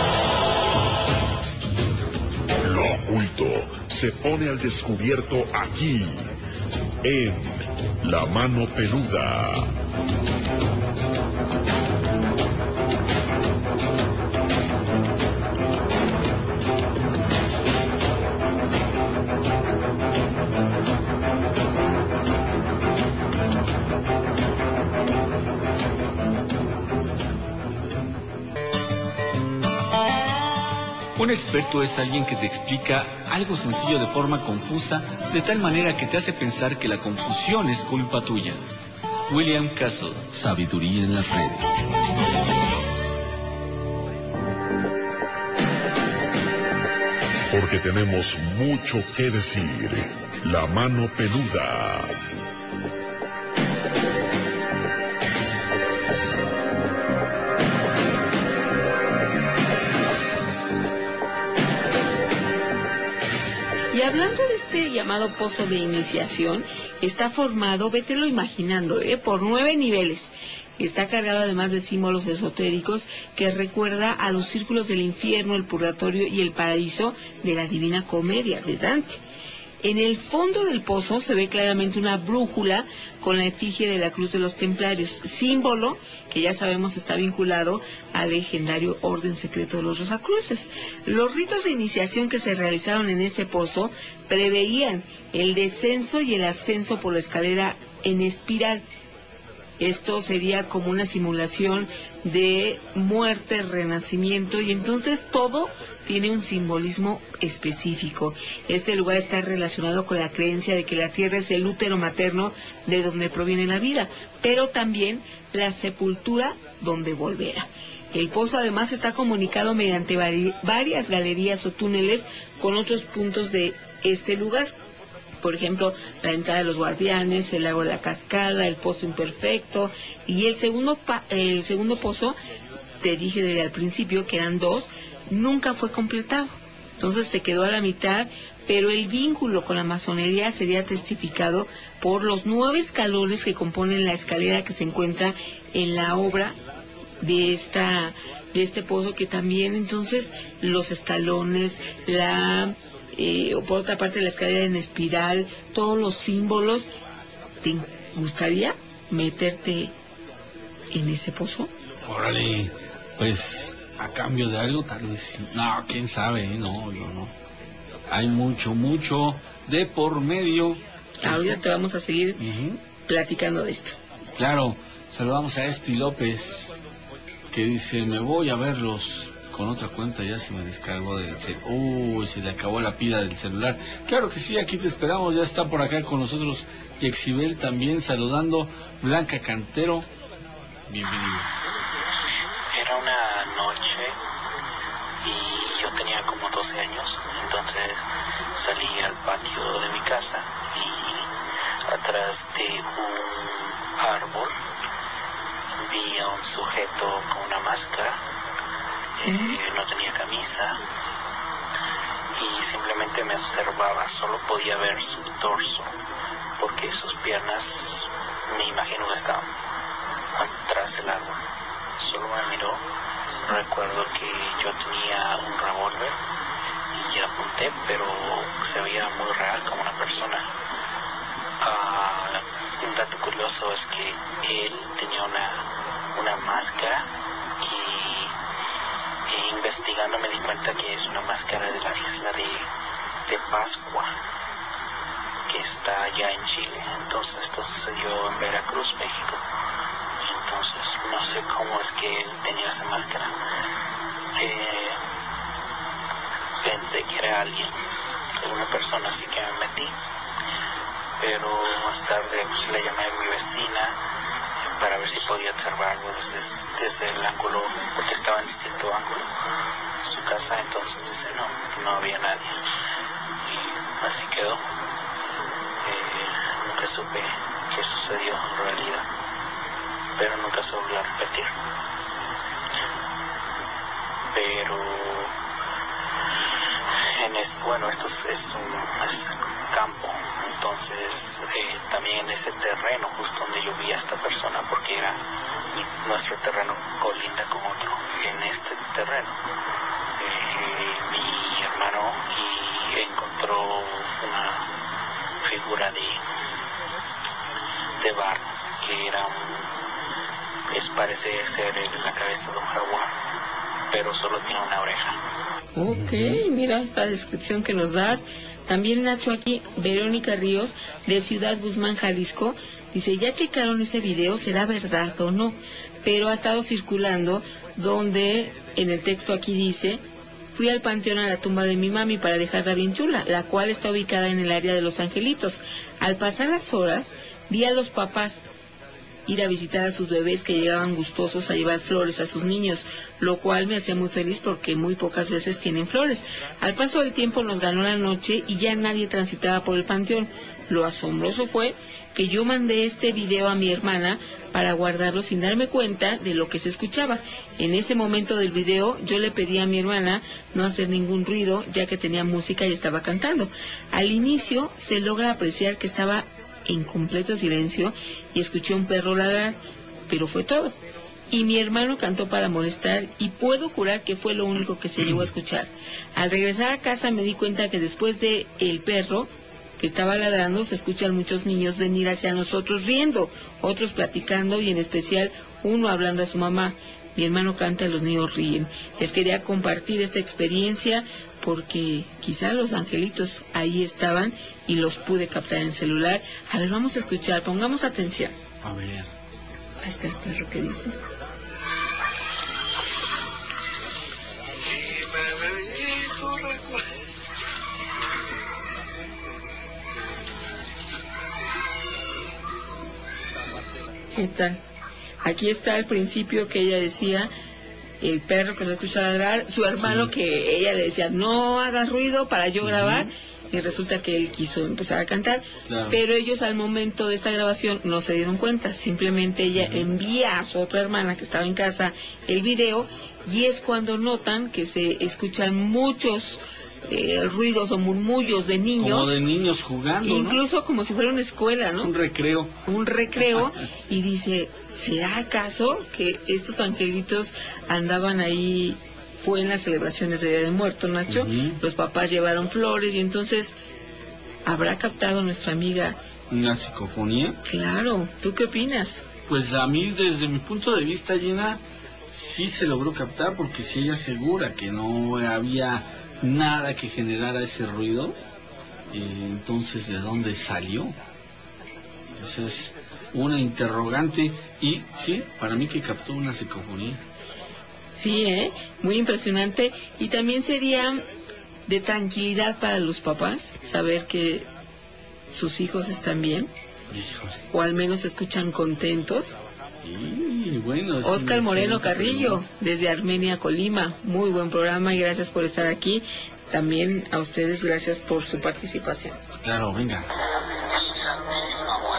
Lo oculto se pone al descubierto aquí, en La Mano Peluda. Un experto es alguien que te explica algo sencillo de forma confusa, de tal manera que te hace pensar que la confusión es culpa tuya. William Castle, Sabiduría en las redes. Porque tenemos mucho que decir. La Mano Peluda. Y hablando de este llamado pozo de iniciación, está formado, vételo imaginando, por 9 niveles. Está cargado además de símbolos esotéricos que recuerda a los círculos del infierno, el purgatorio y el paraíso de la Divina Comedia de Dante. En el fondo del pozo se ve claramente una brújula con la efigie de la Cruz de los Templarios, símbolo que ya sabemos está vinculado al legendario Orden Secreto de los Rosacruces. Los ritos de iniciación que se realizaron en este pozo preveían el descenso y el ascenso por la escalera en espiral. Esto sería como una simulación de muerte, renacimiento, y entonces todo tiene un simbolismo específico. Este lugar está relacionado con la creencia de que la tierra es el útero materno de donde proviene la vida, pero también la sepultura donde volverá. El pozo además está comunicado mediante varias galerías o túneles con otros puntos de este lugar. Por ejemplo, la entrada de los guardianes, el lago de la cascada, el pozo imperfecto, y el segundo pozo, te dije desde al principio que eran 2, nunca fue completado. Entonces se quedó a la mitad, pero el vínculo con la masonería sería testificado por los 9 escalones que componen la escalera que se encuentra en la obra de este pozo, que también entonces los escalones, o por otra parte la escalera en espiral, todos los símbolos. ¿Te gustaría meterte en ese pozo? Órale, pues a cambio de algo tal vez. No, quién sabe, no, yo no. Hay mucho de por medio. Ahorita te vamos a seguir platicando de esto. Claro, saludamos a Esti López, que dice, me voy a verlos con otra cuenta, ya se me descargó del celular. Se le acabó la pila del celular. Claro que sí, aquí te esperamos, ya está por acá con nosotros Yexibel también saludando. Blanca Cantero, bienvenida. Era una noche y yo tenía como 12 años, entonces salí al patio de mi casa y atrás de un árbol vi a un sujeto con una máscara, no tenía camisa y simplemente me observaba, solo podía ver su torso porque sus piernas, me imagino que estaban atrás del árbol. Solo me miró. Recuerdo que yo tenía un revólver y apunté, pero se veía muy real, como una persona. Un dato curioso es que él tenía una máscara que investigando me di cuenta que es una máscara de la isla de Pascua, que está allá en Chile. Entonces esto sucedió en Veracruz, México. Entonces no sé cómo es que él tenía esa máscara. Pensé que era una persona, así que me metí. Pero más tarde pues, le llamé a mi vecina para ver si podía observarlo desde el ángulo, porque estaba en distinto ángulo su casa. Entonces dice no había nadie y así quedó. Nunca supe qué sucedió en realidad, pero nunca se volvió a repetir. Pero esto es un campo. Entonces también en ese terreno justo donde yo vi a esta persona, porque era nuestro terreno colinda con otro, en este terreno mi hermano encontró una figura de barro que era parece ser la cabeza de un jaguar, pero solo tiene una oreja. Ok, mira esta descripción que nos das. También Nacho aquí, Verónica Ríos, de Ciudad Guzmán, Jalisco, dice, ¿ya checaron ese video? ¿Será verdad o no? Pero ha estado circulando donde en el texto aquí dice, fui al panteón a la tumba de mi mami para dejarla bien chula, la cual está ubicada en el área de Los Angelitos. Al pasar las horas, vi a los papás ir a visitar a sus bebés que llegaban gustosos a llevar flores a sus niños, lo cual me hacía muy feliz porque muy pocas veces tienen flores. Al paso del tiempo nos ganó la noche y ya nadie transitaba por el panteón. Lo asombroso fue que yo mandé este video a mi hermana para guardarlo sin darme cuenta de lo que se escuchaba. En ese momento del video yo le pedí a mi hermana no hacer ningún ruido ya que tenía música y estaba cantando. Al inicio se logra apreciar que estaba en completo silencio y escuché un perro ladrar, pero fue todo. Y mi hermano cantó para molestar y puedo jurar que fue lo único que se llegó a escuchar. Al regresar a casa me di cuenta que después de el perro que estaba ladrando se escuchan muchos niños venir hacia nosotros riendo, otros platicando y en especial uno hablando a su mamá. Mi hermano canta y los niños ríen. Les quería compartir esta experiencia porque quizá los angelitos ahí estaban y los pude captar en el celular. A ver, vamos a escuchar, pongamos atención. A ver. Ahí está el perro que dice. ¿Qué tal? Aquí está el principio que ella decía, el perro que se escucha ladrar, su hermano que ella le decía, no hagas ruido para yo grabar, y resulta que él quiso empezar a cantar, pero ellos al momento de esta grabación no se dieron cuenta, simplemente ella envía a su otra hermana que estaba en casa el video, y es cuando notan que se escuchan muchos ruidos o murmullos de niños. Como de niños jugando, incluso ¿no? Como si fuera una escuela, ¿no? Un recreo. Un recreo, y dice, ¿será acaso que estos angelitos andaban ahí? Fue en las celebraciones de Día de Muertos, Nacho. Los papás llevaron flores y entonces, ¿habrá captado nuestra amiga una psicofonía? Claro, ¿tú qué opinas? Pues a mí, desde mi punto de vista, Gina, sí se logró captar, porque si ella asegura que no había nada que generara ese ruido, entonces ¿de dónde salió? Esa es una interrogante, y sí, para mí que captó una psicofonía. Sí, muy impresionante, y también sería de tranquilidad para los papás saber que sus hijos están bien, o al menos se escuchan contentos. Y bueno, Oscar Moreno Carrillo, desde Armenia, Colima, muy buen programa y gracias por estar aquí. También a ustedes gracias por su participación. Claro, venga. Mi Santísima Muerte.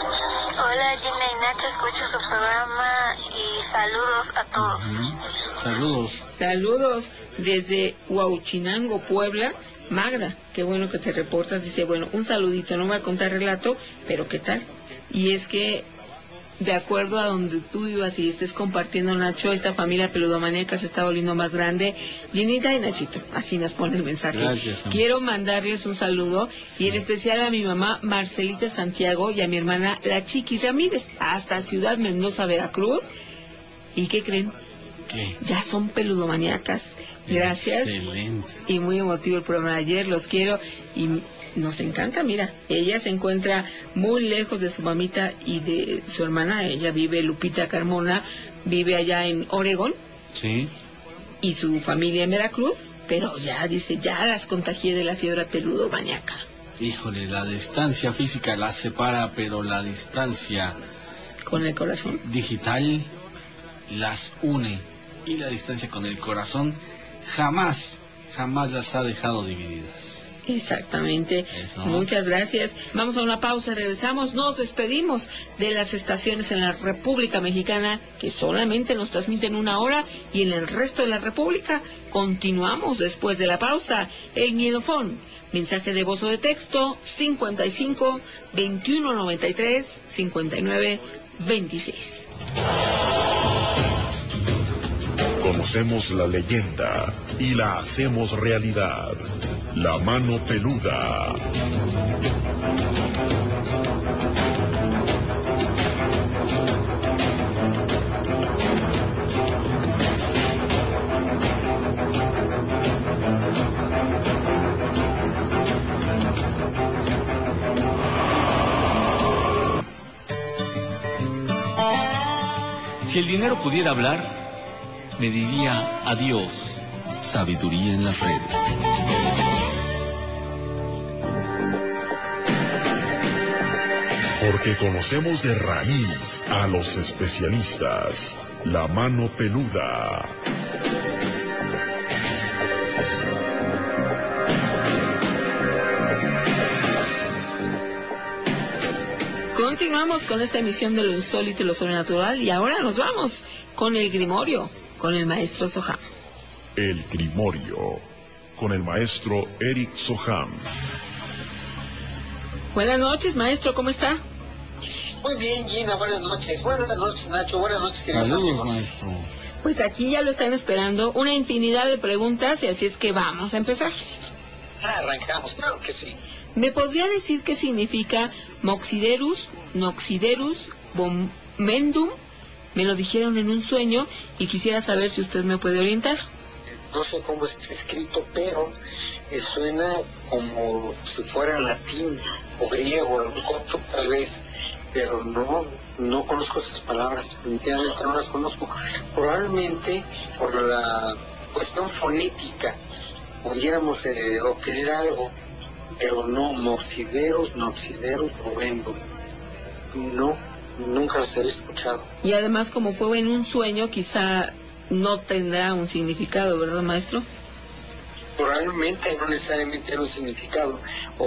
Hola Gina y Nacho, escucho su programa y saludos a todos. Saludos. Saludos desde Huauchinango, Puebla. Magda, qué bueno que te reportas. Dice, bueno, un saludito, no voy a contar relato, pero ¿qué tal? Y es que, de acuerdo a donde tú vivas y estés compartiendo, Nacho, esta familia peludomaníaca se está volviendo más grande. Ginita y Nachito, así nos pone el mensaje. Gracias, amor. Quiero mandarles un saludo y en especial a mi mamá Marcelita Santiago y a mi hermana La Chiquis Ramírez, hasta Ciudad Mendoza, Veracruz. ¿Y qué creen? ¿Qué? Ya son peludomaníacas. Gracias. Excelente. Y muy emotivo el programa de ayer, los quiero y nos encanta, mira, ella se encuentra muy lejos de su mamita y de su hermana. Ella vive, Lupita Carmona, vive allá en Oregón. Sí. Y su familia en Veracruz, pero ya dice, ya las contagié de la fiebre peludomaníaca. Híjole, la distancia física las separa, pero la distancia con el corazón digital las une, y la distancia con el corazón jamás las ha dejado divididas. Exactamente. Eso. Muchas gracias. Vamos a una pausa, regresamos, nos despedimos de las estaciones en la República Mexicana que solamente nos transmiten 1 hora y en el resto de la República continuamos después de la pausa. El Miedofón, mensaje de voz o de texto 55 21 93 59 26. Conocemos la leyenda y la hacemos realidad. La mano peluda. Si el dinero pudiera hablar, me diría adiós, sabiduría en las redes. Porque conocemos de raíz a los especialistas. La mano peluda. Continuamos con esta emisión de lo insólito y lo sobrenatural y ahora nos vamos con el Grimorio, con el maestro Soham. El Grimorio, con el maestro Eric Soham. Buenas noches, maestro, ¿cómo está? Muy bien, Gina, buenas noches. Buenas noches, Nacho, buenas noches, queridos amigos. Maestro. Pues aquí ya lo están esperando una infinidad de preguntas y así es que vamos a empezar. Arrancamos, claro que sí. ¿Me podría decir qué significa Moxiderus, Noxiderus, Bomendum? Me lo dijeron en un sueño y quisiera saber si usted me puede orientar. No sé cómo está escrito, pero suena como si fuera latín o griego, tal vez, pero no conozco esas palabras, definitivamente no las conozco. Probablemente por la cuestión fonética pudiéramos obtener algo, pero no, Moxiderus, Bomendum. No, nunca los había escuchado. Y además, como fue en un sueño, quizá no tendrá un significado, ¿verdad, maestro? Probablemente no necesariamente era un significado,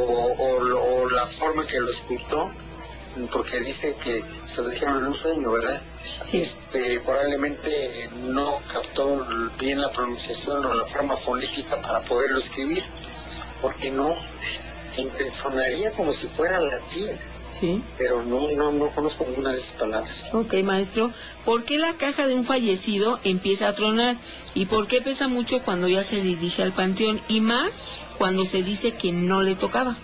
o la forma que lo escribió, porque dice que se lo dijeron en un sueño, ¿verdad? Sí. Probablemente no captó bien la pronunciación o la forma fonética para poderlo escribir, porque no, sonaría como si fuera latín. Sí. Pero no conozco ninguna de esas palabras. Ok, maestro. ¿Por qué la caja de un fallecido empieza a tronar? ¿Y por qué pesa mucho cuando ya se dirige al panteón? Y más cuando se dice que no le tocaba.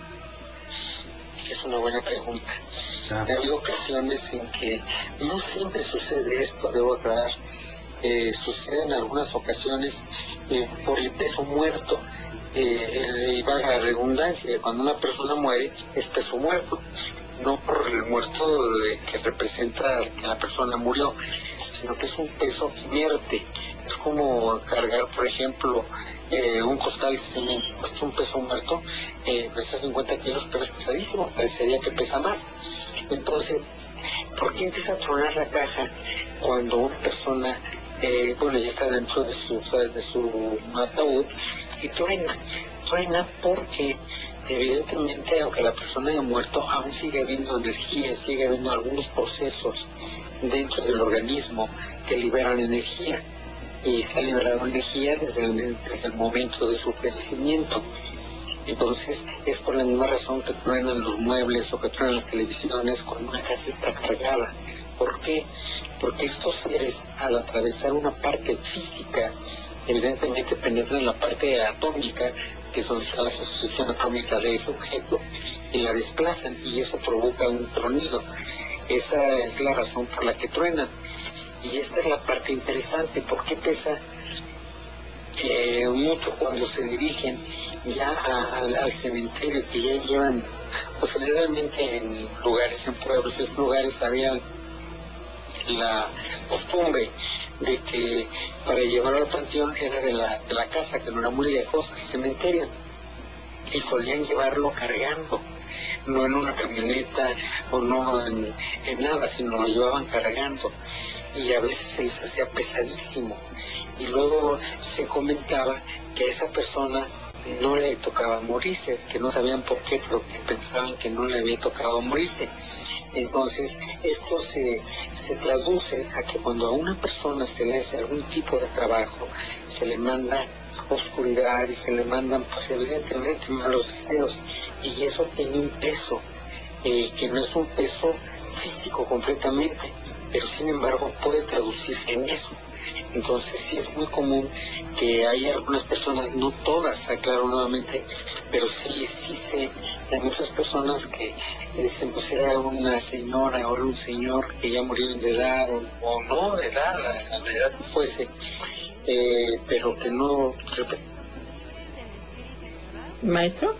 Es una buena pregunta. Ha habido ocasiones en que no siempre sucede esto, debo aclarar. Sucede en algunas ocasiones por el peso muerto. Y valga la redundancia, cuando una persona muere es peso muerto, no por el muerto que representa que la persona murió, sino que es un peso inerte. Es como cargar, por ejemplo, un costal de cemento, es un peso muerto, pesa 50 kilos, pero es pesadísimo, parecería que pesa más. Entonces, ¿por qué empieza a tronar la caja cuando una persona ya está dentro de su ataúd y truena porque evidentemente, aunque la persona haya muerto, aún sigue habiendo energía, sigue habiendo algunos procesos dentro del organismo que liberan energía, y se ha liberado energía desde el momento de su fallecimiento. Entonces es por la misma razón que truenan los muebles o que truenan las televisiones cuando una casa está cargada. ¿Por qué? Porque estos seres, al atravesar una parte física, evidentemente penetran en la parte atómica, que es donde está la sustitución atómica de ese objeto, y la desplazan, y eso provoca un tronido. Esa es la razón por la que truenan. Y esta es la parte interesante. ¿Por qué pesa mucho cuando se dirigen ya al cementerio, que ya llevan, pues generalmente en lugares, en pueblos, en estos lugares había la costumbre de que para llevarlo al panteón era de la casa, que no era muy lejos, al cementerio, y solían llevarlo cargando, no en una camioneta o no en nada, sino lo llevaban cargando, y a veces se les hacía pesadísimo, y luego se comentaba que a esa persona no le tocaba morirse, que no sabían por qué, pero que pensaban que no le había tocado morirse. Entonces esto se traduce a que cuando a una persona se le hace algún tipo de trabajo, se le manda oscuridad y se le mandan, pues evidentemente, malos deseos, y eso tiene un peso, que no es un peso físico completamente, pero sin embargo puede traducirse en eso. Entonces sí es muy común que haya algunas personas, no todas, aclaro nuevamente, pero sí sé de muchas personas que dicen, pues era una señora o era un señor que ya murió de edad o no de edad, a la edad que fuese, pero que no... ¿Maestro?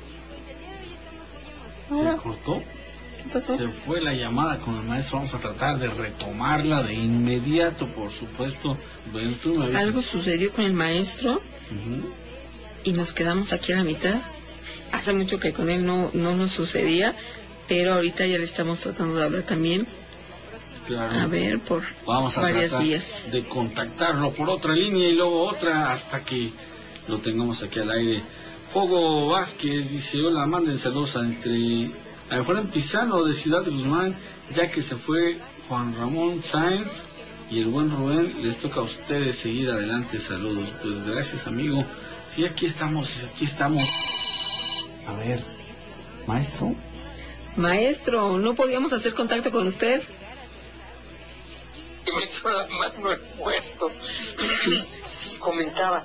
¿Se cortó? Se fue la llamada con el maestro. Vamos a tratar de retomarla de inmediato, por supuesto. Bueno, algo sucedió con el maestro y nos quedamos aquí a la mitad. Hace mucho que con él no nos sucedía, pero ahorita ya le estamos tratando de hablar también. Claro. A ver, por vamos a varias tratar vías de contactarlo por otra línea y luego otra hasta que lo tengamos aquí al aire. Fogo Vázquez dice: hola, manden saludos entre Efraín Pizano de Ciudad de Guzmán, ya que se fue Juan Ramón Sáenz y el buen Rubén, les toca a ustedes seguir adelante. Saludos. Pues gracias, amigo. Sí, aquí estamos. A ver, maestro, ¿no podíamos hacer contacto con usted? Me echó la mano el muerto. Sí, comentaba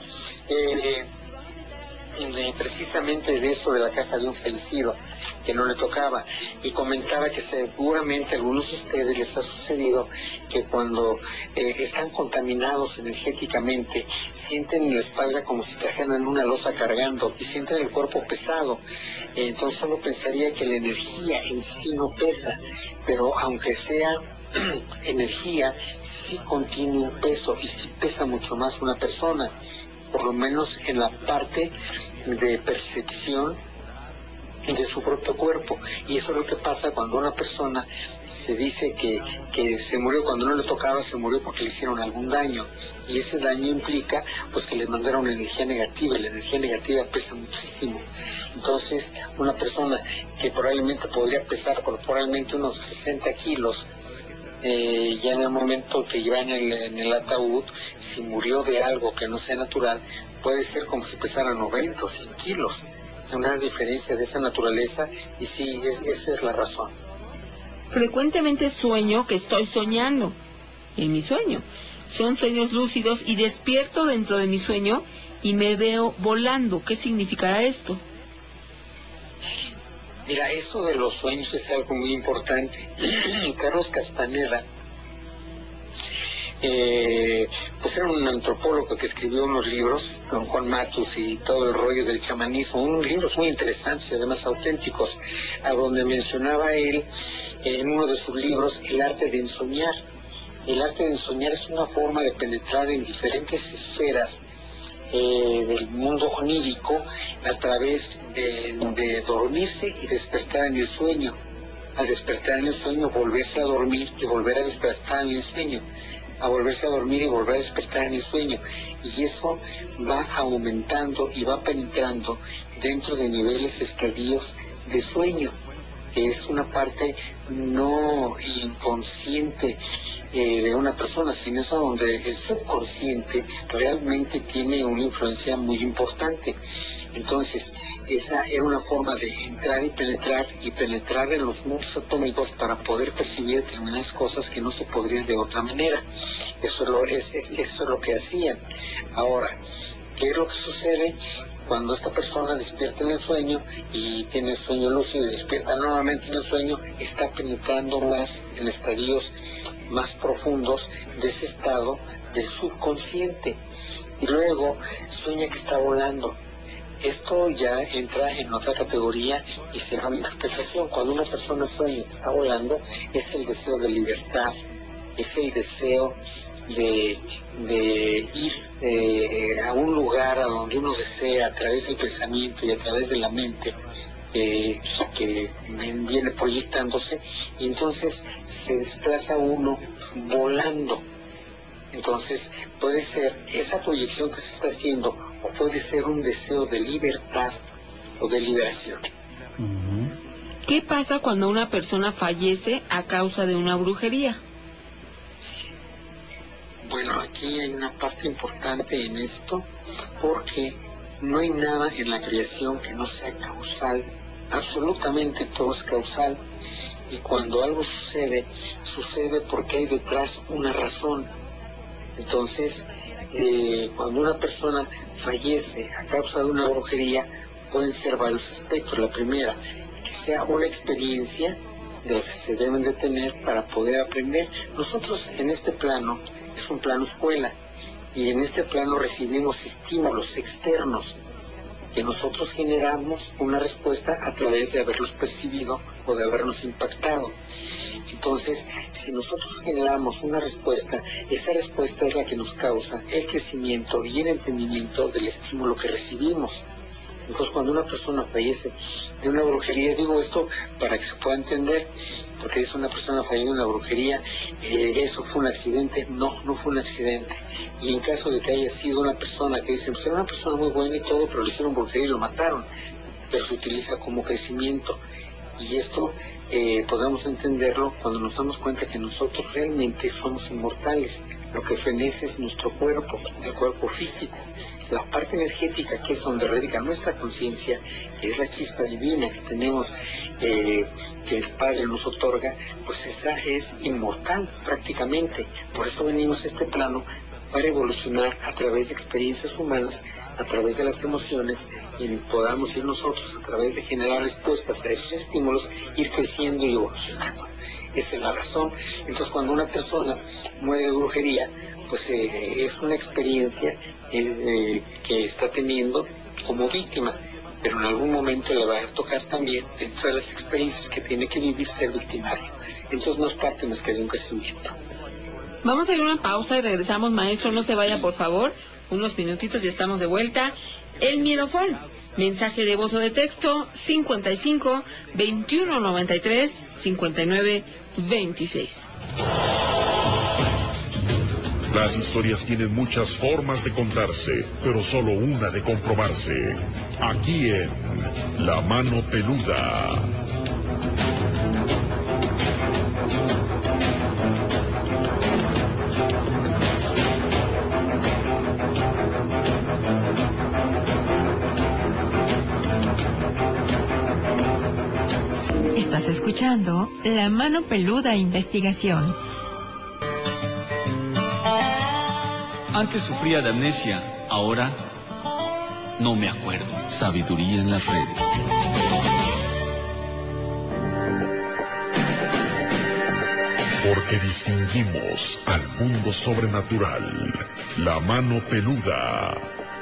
precisamente de eso de la caja de un fallecido que no le tocaba, y comentaba que seguramente a algunos de ustedes les ha sucedido que cuando están contaminados energéticamente sienten en la espalda como si trajeran una losa cargando y sienten el cuerpo pesado. Entonces uno pensaría que la energía en sí no pesa, pero aunque sea energía, sí contiene un peso y sí pesa mucho más una persona, por lo menos en la parte de percepción de su propio cuerpo. Y eso es lo que pasa cuando una persona se dice que se murió cuando no le tocaba, se murió porque le hicieron algún daño, y ese daño implica pues que le mandaron energía negativa, y la energía negativa pesa muchísimo. Entonces una persona que probablemente podría pesar corporalmente unos 60 kilos, ya en el momento que lleva en el ataúd, si murió de algo que no sea natural, puede ser como si pesara 90 o 100 kilos. Es una diferencia de esa naturaleza, y sí, esa es la razón. Frecuentemente sueño que estoy soñando. En mi sueño son sueños lúcidos y despierto dentro de mi sueño y me veo volando. ¿Qué significará esto? Mira, eso de los sueños es algo muy importante. Carlos Castaneda, pues era un antropólogo que escribió unos libros con Juan Matus y todo el rollo del chamanismo, unos libros muy interesantes y además auténticos, a donde mencionaba él en uno de sus libros el arte de ensoñar. El arte de ensoñar es una forma de penetrar en diferentes esferas del mundo onírico a través de dormirse y despertar en el sueño. Al despertar en el sueño, volverse a dormir y volver a despertar en el sueño. a volverse a dormir y volver a despertar en el sueño. Y eso va aumentando y va penetrando dentro de niveles estadios de sueño, que es una parte no inconsciente de una persona, sino eso donde el subconsciente realmente tiene una influencia muy importante. Entonces, esa era una forma de entrar y penetrar en los mundos atómicos para poder percibir determinadas cosas que no se podrían de otra manera. Eso es lo que hacían. Ahora, ¿qué es lo que sucede? Cuando esta persona despierta en el sueño y tiene el sueño lúcido y despierta nuevamente en el sueño, está penetrando más en estadios más profundos de ese estado del subconsciente. Y luego sueña que está volando. Esto ya entra en otra categoría y será una interpretación. Cuando una persona sueña que está volando, es el deseo de libertad, es el deseo de ir a un lugar a donde uno desea a través del pensamiento y a través de la mente que viene proyectándose, y entonces se desplaza uno volando. Entonces puede ser esa proyección que se está haciendo o puede ser un deseo de libertad o de liberación. ¿Qué pasa cuando una persona fallece a causa de una brujería? Bueno, aquí hay una parte importante en esto, porque no hay nada en la creación que no sea causal. Absolutamente todo es causal. Y cuando algo sucede, sucede porque hay detrás una razón. Entonces, cuando una persona fallece a causa de una brujería, pueden ser varios aspectos. La primera, que sea una experiencia de las que se deben de tener para poder aprender. Nosotros en este plano, es un plano escuela, y en este plano recibimos estímulos externos que nosotros generamos una respuesta a través de haberlos percibido o de habernos impactado. Entonces, si nosotros generamos una respuesta, esa respuesta es la que nos causa el crecimiento y el entendimiento del estímulo que recibimos. Entonces, cuando una persona fallece de una brujería, digo esto para que se pueda entender, porque es una persona fallecida de una brujería, eso fue un accidente. No fue un accidente. Y en caso de que haya sido una persona que dice, pues era una persona muy buena y todo, pero le hicieron brujería y lo mataron, pero se utiliza como crecimiento. Y esto podemos entenderlo cuando nos damos cuenta que nosotros realmente somos inmortales. Lo que fenece es nuestro cuerpo, el cuerpo físico. La parte energética, que es donde radica nuestra conciencia, que es la chispa divina que tenemos, que el Padre nos otorga, pues esa es inmortal prácticamente. Por eso venimos a este plano, para evolucionar a través de experiencias humanas, a través de las emociones, y podamos ir nosotros, a través de generar respuestas a esos estímulos, ir creciendo y evolucionando. Esa es la razón. Entonces, cuando una persona muere de brujería, pues es una experiencia que está teniendo como víctima, pero en algún momento le va a tocar también, dentro de las experiencias que tiene que vivir, ser victimario. Entonces no es parte más que de un crecimiento. Vamos a ir a una pausa y regresamos, maestro, no se vaya por favor, unos minutitos y estamos de vuelta. El Miedofón, mensaje de voz o de texto, 55 21 93 59 26. Las historias tienen muchas formas de contarse, pero solo una de comprobarse. Aquí en La Mano Peluda. Estás escuchando La Mano Peluda Investigación. Antes sufría de amnesia, ahora no me acuerdo. Sabiduría en las redes. Porque distinguimos al mundo sobrenatural. La Mano Peluda.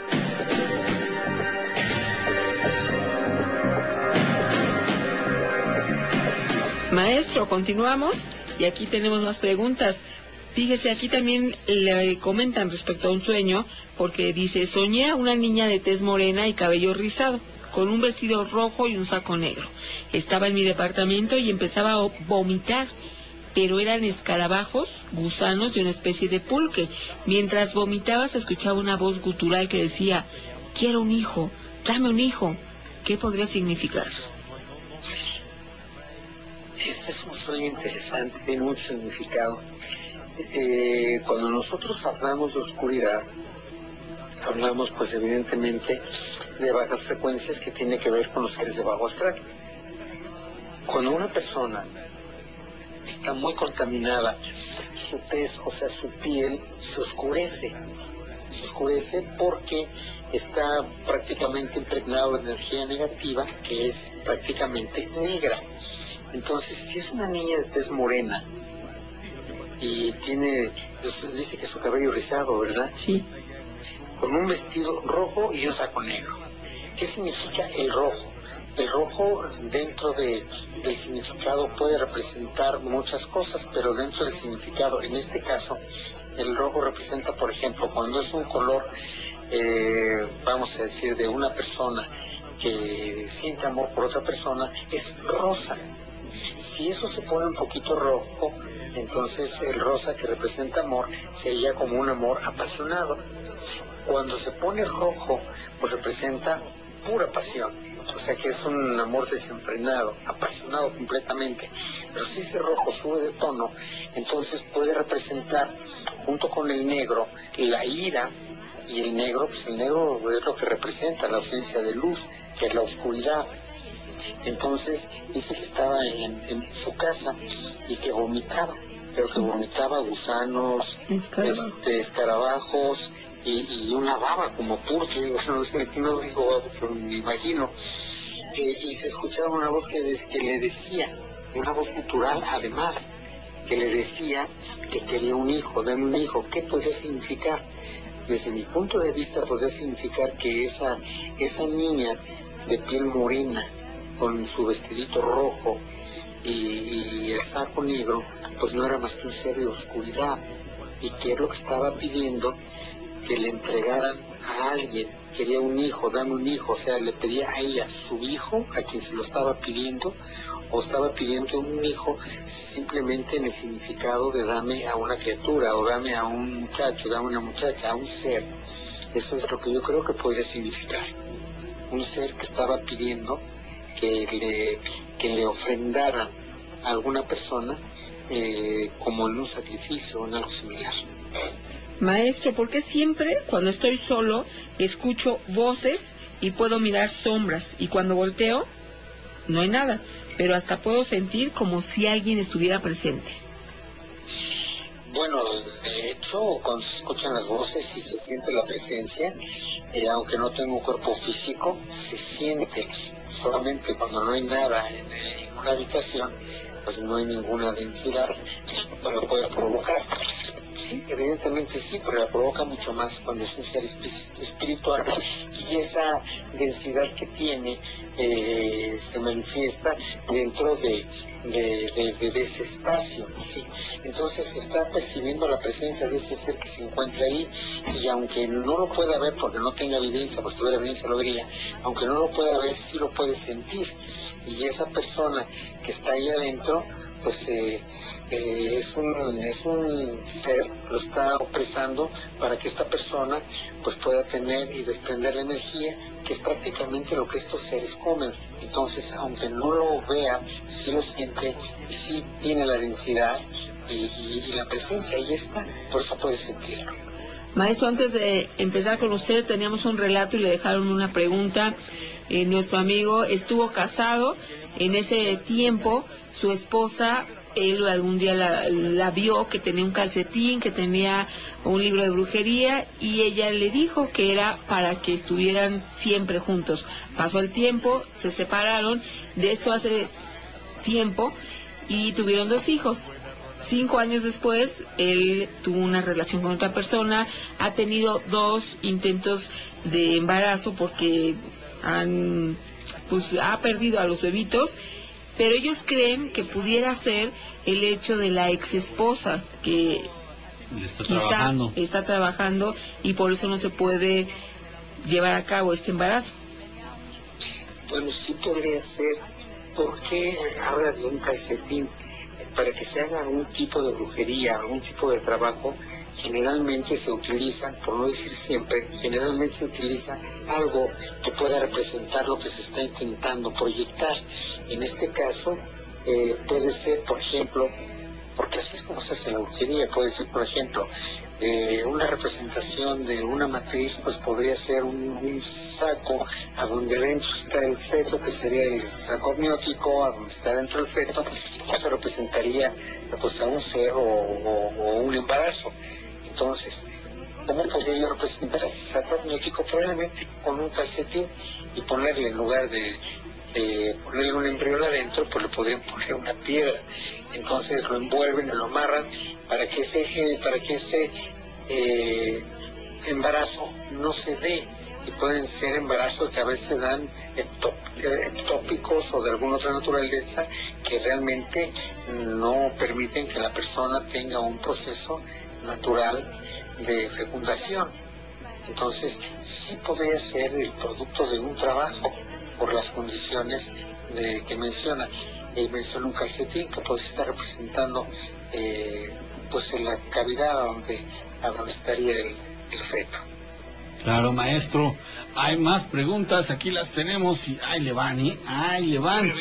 Maestro, continuamos y aquí tenemos más preguntas. Fíjese, aquí también le comentan respecto a un sueño, porque dice, soñé a una niña de tez morena y cabello rizado, con un vestido rojo y un saco negro. Estaba en mi departamento y empezaba a vomitar. pero eran escarabajos, gusanos de una especie de pulque. Mientras vomitaba se escuchaba una voz gutural que decía: quiero un hijo, dame un hijo. ¿Qué podría significar? Este es un sueño interesante, tiene mucho significado. Cuando nosotros hablamos de oscuridad, hablamos pues evidentemente de bajas frecuencias que tiene que ver con los seres de bajo astral. Cuando una persona está muy contaminada, su tez, o sea su piel, se oscurece porque está prácticamente impregnado de energía negativa, que es prácticamente negra. Entonces, si es una niña de tez morena y dice que su cabello rizado, ¿verdad? Sí. Con un vestido rojo y un saco negro. ¿Qué significa el rojo? El rojo dentro del significado puede representar muchas cosas, pero dentro del significado, en este caso, el rojo representa, por ejemplo, cuando es un color, vamos a decir, de una persona que siente amor por otra persona, es rosa. Si eso se pone un poquito rojo, entonces el rosa que representa amor sería como un amor apasionado. Cuando se pone rojo, pues representa pura pasión, o sea que es un amor desenfrenado, apasionado completamente. Pero si ese rojo sube de tono, entonces puede representar, junto con el negro, la ira, y el negro, pues el negro es lo que representa la ausencia de luz, que es la oscuridad. Entonces dice que estaba en su casa y que vomitaba, pero que vomitaba gusanos, escarabajos y una baba como pulque, no digo baba, pero me imagino, y se escuchaba una voz que le decía, una voz gutural además, que le decía que quería un hijo, dame un hijo. ¿Qué podría significar? Desde mi punto de vista podría significar que esa niña de piel morena, con su vestidito rojo y el saco negro, pues no era más que un ser de oscuridad, y que es lo que estaba pidiendo, que le entregaran a alguien. Quería un hijo, dame un hijo, o sea, le pedía a ella su hijo, a quien se lo estaba pidiendo, o estaba pidiendo un hijo simplemente en el significado de dame a una criatura, o dame a un muchacho, dame a una muchacha, a un ser. Eso es lo que yo creo que podría significar. Un ser que estaba pidiendo que le ofrendaran a alguna persona como en un sacrificio o en algo similar. Maestro, ¿por qué siempre cuando estoy solo escucho voces y puedo mirar sombras, y cuando volteo no hay nada, pero hasta puedo sentir como si alguien estuviera presente? Bueno, de hecho, cuando se escuchan las voces y se siente la presencia, aunque no tenga un cuerpo físico, se siente. Solamente cuando no hay nada en una habitación, pues no hay ninguna densidad que lo pueda provocar. Sí, evidentemente sí, pero la provoca mucho más cuando es un ser espiritual, y esa densidad que tiene se manifiesta dentro de ese espacio, ¿sí? Entonces se está percibiendo la presencia de ese ser que se encuentra ahí, y aunque no lo pueda ver porque no tenga evidencia, pues tuviera evidencia lo vería, aunque no lo pueda ver, sí lo puede sentir, y esa persona que está ahí adentro, pues es un ser, lo está opresando para que esta persona pues pueda tener y desprender la energía, que es prácticamente lo que estos seres comen. Entonces, aunque no lo vea, sí lo siente, y sí tiene la densidad y la presencia, ahí está, por eso puede sentirlo. Maestro, antes de empezar con usted teníamos un relato y le dejaron una pregunta. Nuestro amigo estuvo casado, en ese tiempo su esposa, él algún día la vio que tenía un calcetín, que tenía un libro de brujería, y ella le dijo que era para que estuvieran siempre juntos. Pasó el tiempo, se separaron, de esto hace tiempo, y tuvieron 2 hijos. 5 años después, él tuvo una relación con otra persona, ha tenido 2 intentos de embarazo porque ha perdido a los bebitos, pero ellos creen que pudiera ser el hecho de la ex esposa que está trabajando y por eso no se puede llevar a cabo este embarazo. Bueno, sí podría ser, porque habla de un calcetín. para que se haga algún tipo de brujería, algún tipo de trabajo, generalmente se utiliza, por no decir siempre, generalmente se utiliza algo que pueda representar lo que se está intentando proyectar. En este caso, puede ser, por ejemplo, porque así es como se hace la brujería, puede ser, por ejemplo, una representación de una matriz, pues podría ser un saco a donde adentro está el feto, que sería el saco amniótico, a donde está dentro el feto, eso representaría pues a un ser o un embarazo. Entonces, ¿cómo podría yo representar ese saco amniótico? Probablemente con un calcetín, y ponerle, en lugar de ponerle un embrión adentro, pues le podrían poner una piedra. Entonces lo envuelven y lo amarran para que ese embarazo no se dé. Y pueden ser embarazos que a veces dan ectópicos o de alguna otra naturaleza que realmente no permiten que la persona tenga un proceso natural de fecundación. Entonces sí podría ser el producto de un trabajo por las condiciones que menciona. Menciona un calcetín que puede estar representando pues en la cavidad a donde estaría el feto. Claro, maestro. Hay más preguntas, aquí las tenemos y ahí le van, ¿eh? Ahí le van.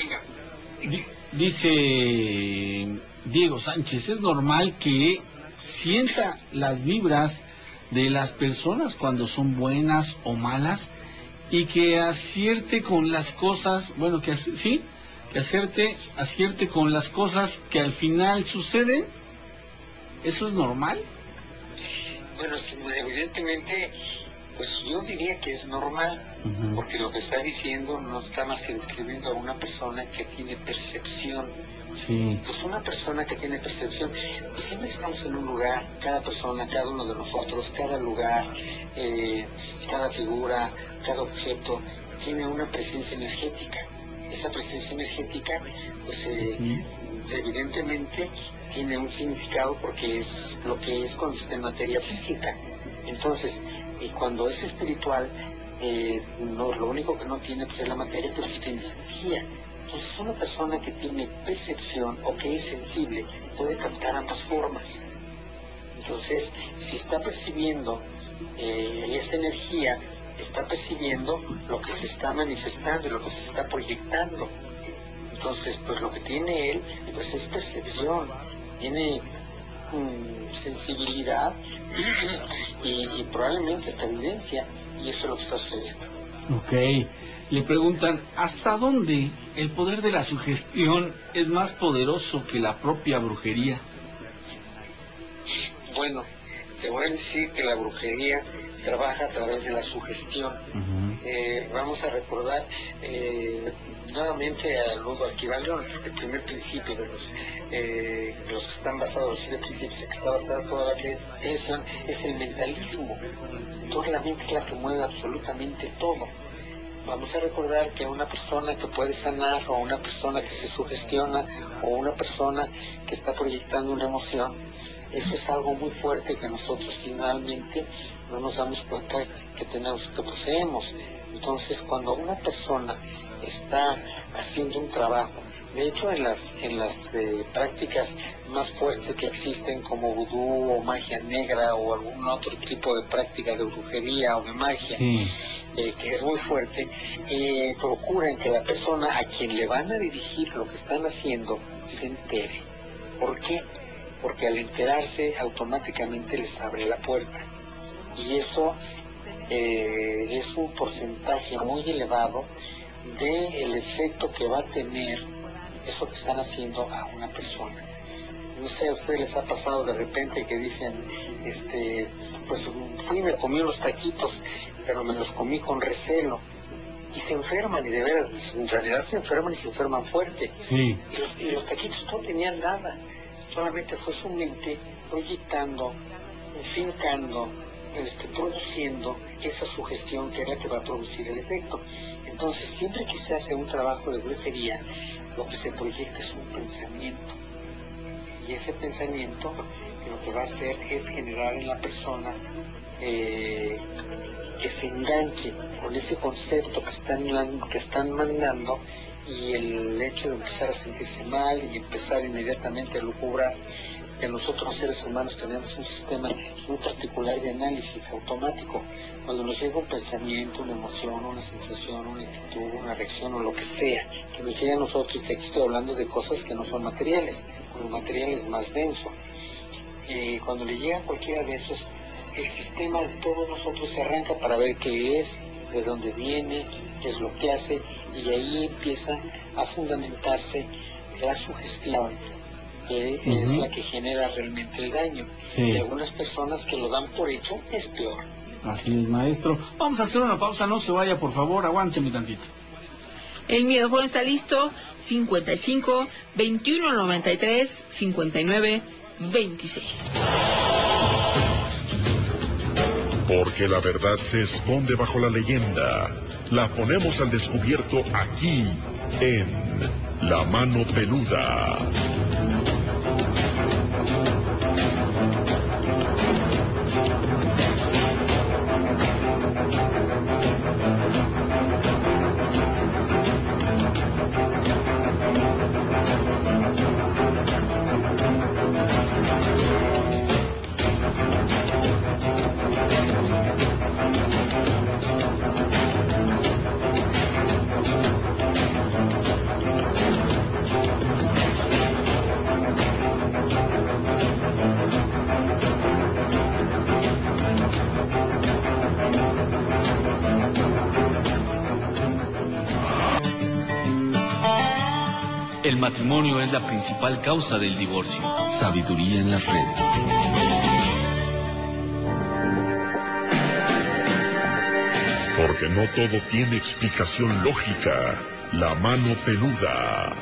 Dice Diego Sánchez, ¿es normal que sienta las vibras de las personas cuando son buenas o malas? Y que acierte con las cosas, bueno, que acierte con las cosas que al final suceden. ¿Eso es normal? Bueno, evidentemente, pues yo diría que es normal, porque lo que está diciendo no está más que describiendo a una persona que tiene percepción. Sí. Pues una persona que tiene percepción, pues siempre estamos en un lugar, cada persona, cada uno de nosotros, cada lugar, cada figura, cada objeto tiene una presencia energética. Esa presencia energética, pues evidentemente tiene un significado, porque es lo que es cuando está en materia física. Entonces, y cuando es espiritual, lo único que no tiene pues es la materia, pero sí tiene energía. Entonces una persona que tiene percepción o que es sensible puede captar ambas formas. Entonces, si está percibiendo esa energía, está percibiendo lo que se está manifestando y lo que se está proyectando. Entonces, pues lo que tiene él, pues es percepción, tiene sensibilidad y probablemente hasta evidencia, y eso es lo que está sucediendo. Ok. Le preguntan, ¿hasta dónde el poder de la sugestión es más poderoso que la propia brujería? Bueno, te voy a decir que la brujería trabaja a través de la sugestión. Vamos a recordar nuevamente a Ludo Alquivalón, el primer principio de los que están basados, los 7 principios en que está basada toda la creación, es el mentalismo. Entonces la mente es la que mueve absolutamente todo. Vamos a recordar que una persona que puede sanar, o una persona que se sugestiona, o una persona que está proyectando una emoción, eso es algo muy fuerte que nosotros finalmente no nos damos cuenta que poseemos. Entonces, cuando una persona está haciendo un trabajo, de hecho en las prácticas más fuertes que existen, como vudú o magia negra o algún otro tipo de práctica de brujería o de magia, que es muy fuerte, procuran que la persona a quien le van a dirigir lo que están haciendo se entere. ¿Por qué? Porque al enterarse automáticamente les abre la puerta, y eso es un porcentaje muy elevado del efecto que va a tener eso que están haciendo a una persona. No sé, a ustedes les ha pasado de repente que dicen, pues fui y me comí unos taquitos, pero me los comí con recelo, y se enferman, y de veras, en realidad se enferman, y se enferman fuerte. Sí. Y los taquitos no tenían nada, solamente fue su mente proyectando, fincando, produciendo esa sugestión que es la que va a producir el efecto. Entonces, siempre que se hace un trabajo de brujería, lo que se proyecta es un pensamiento, y ese pensamiento lo que va a hacer es generar en la persona que se enganche con ese concepto que están mandando, y el hecho de empezar a sentirse mal y empezar inmediatamente a lucubrar, que nosotros los seres humanos tenemos un sistema muy particular de análisis automático. Cuando nos llega un pensamiento, una emoción, una sensación, una actitud, una reacción o lo que sea que nos llegue a nosotros, que aquí estoy hablando de cosas que no son materiales, porque el material es más denso. Cuando le llega a cualquiera de esos, el sistema de todos nosotros se arranca para ver qué es, de dónde viene, qué es lo que hace, y ahí empieza a fundamentarse la sugestión, que es la que genera realmente el daño. Sí. Y algunas personas que lo dan por hecho es peor. Así es, maestro. Vamos a hacer una pausa, no se vaya, por favor, aguánteme tantito. El micrófono está listo, 55 21 93 59 26. Porque la verdad se esconde bajo la leyenda. La ponemos al descubierto aquí, en La Mano Peluda. El matrimonio es la principal causa del divorcio. Sabiduría en las redes. Porque no todo tiene explicación lógica. La Mano Peluda.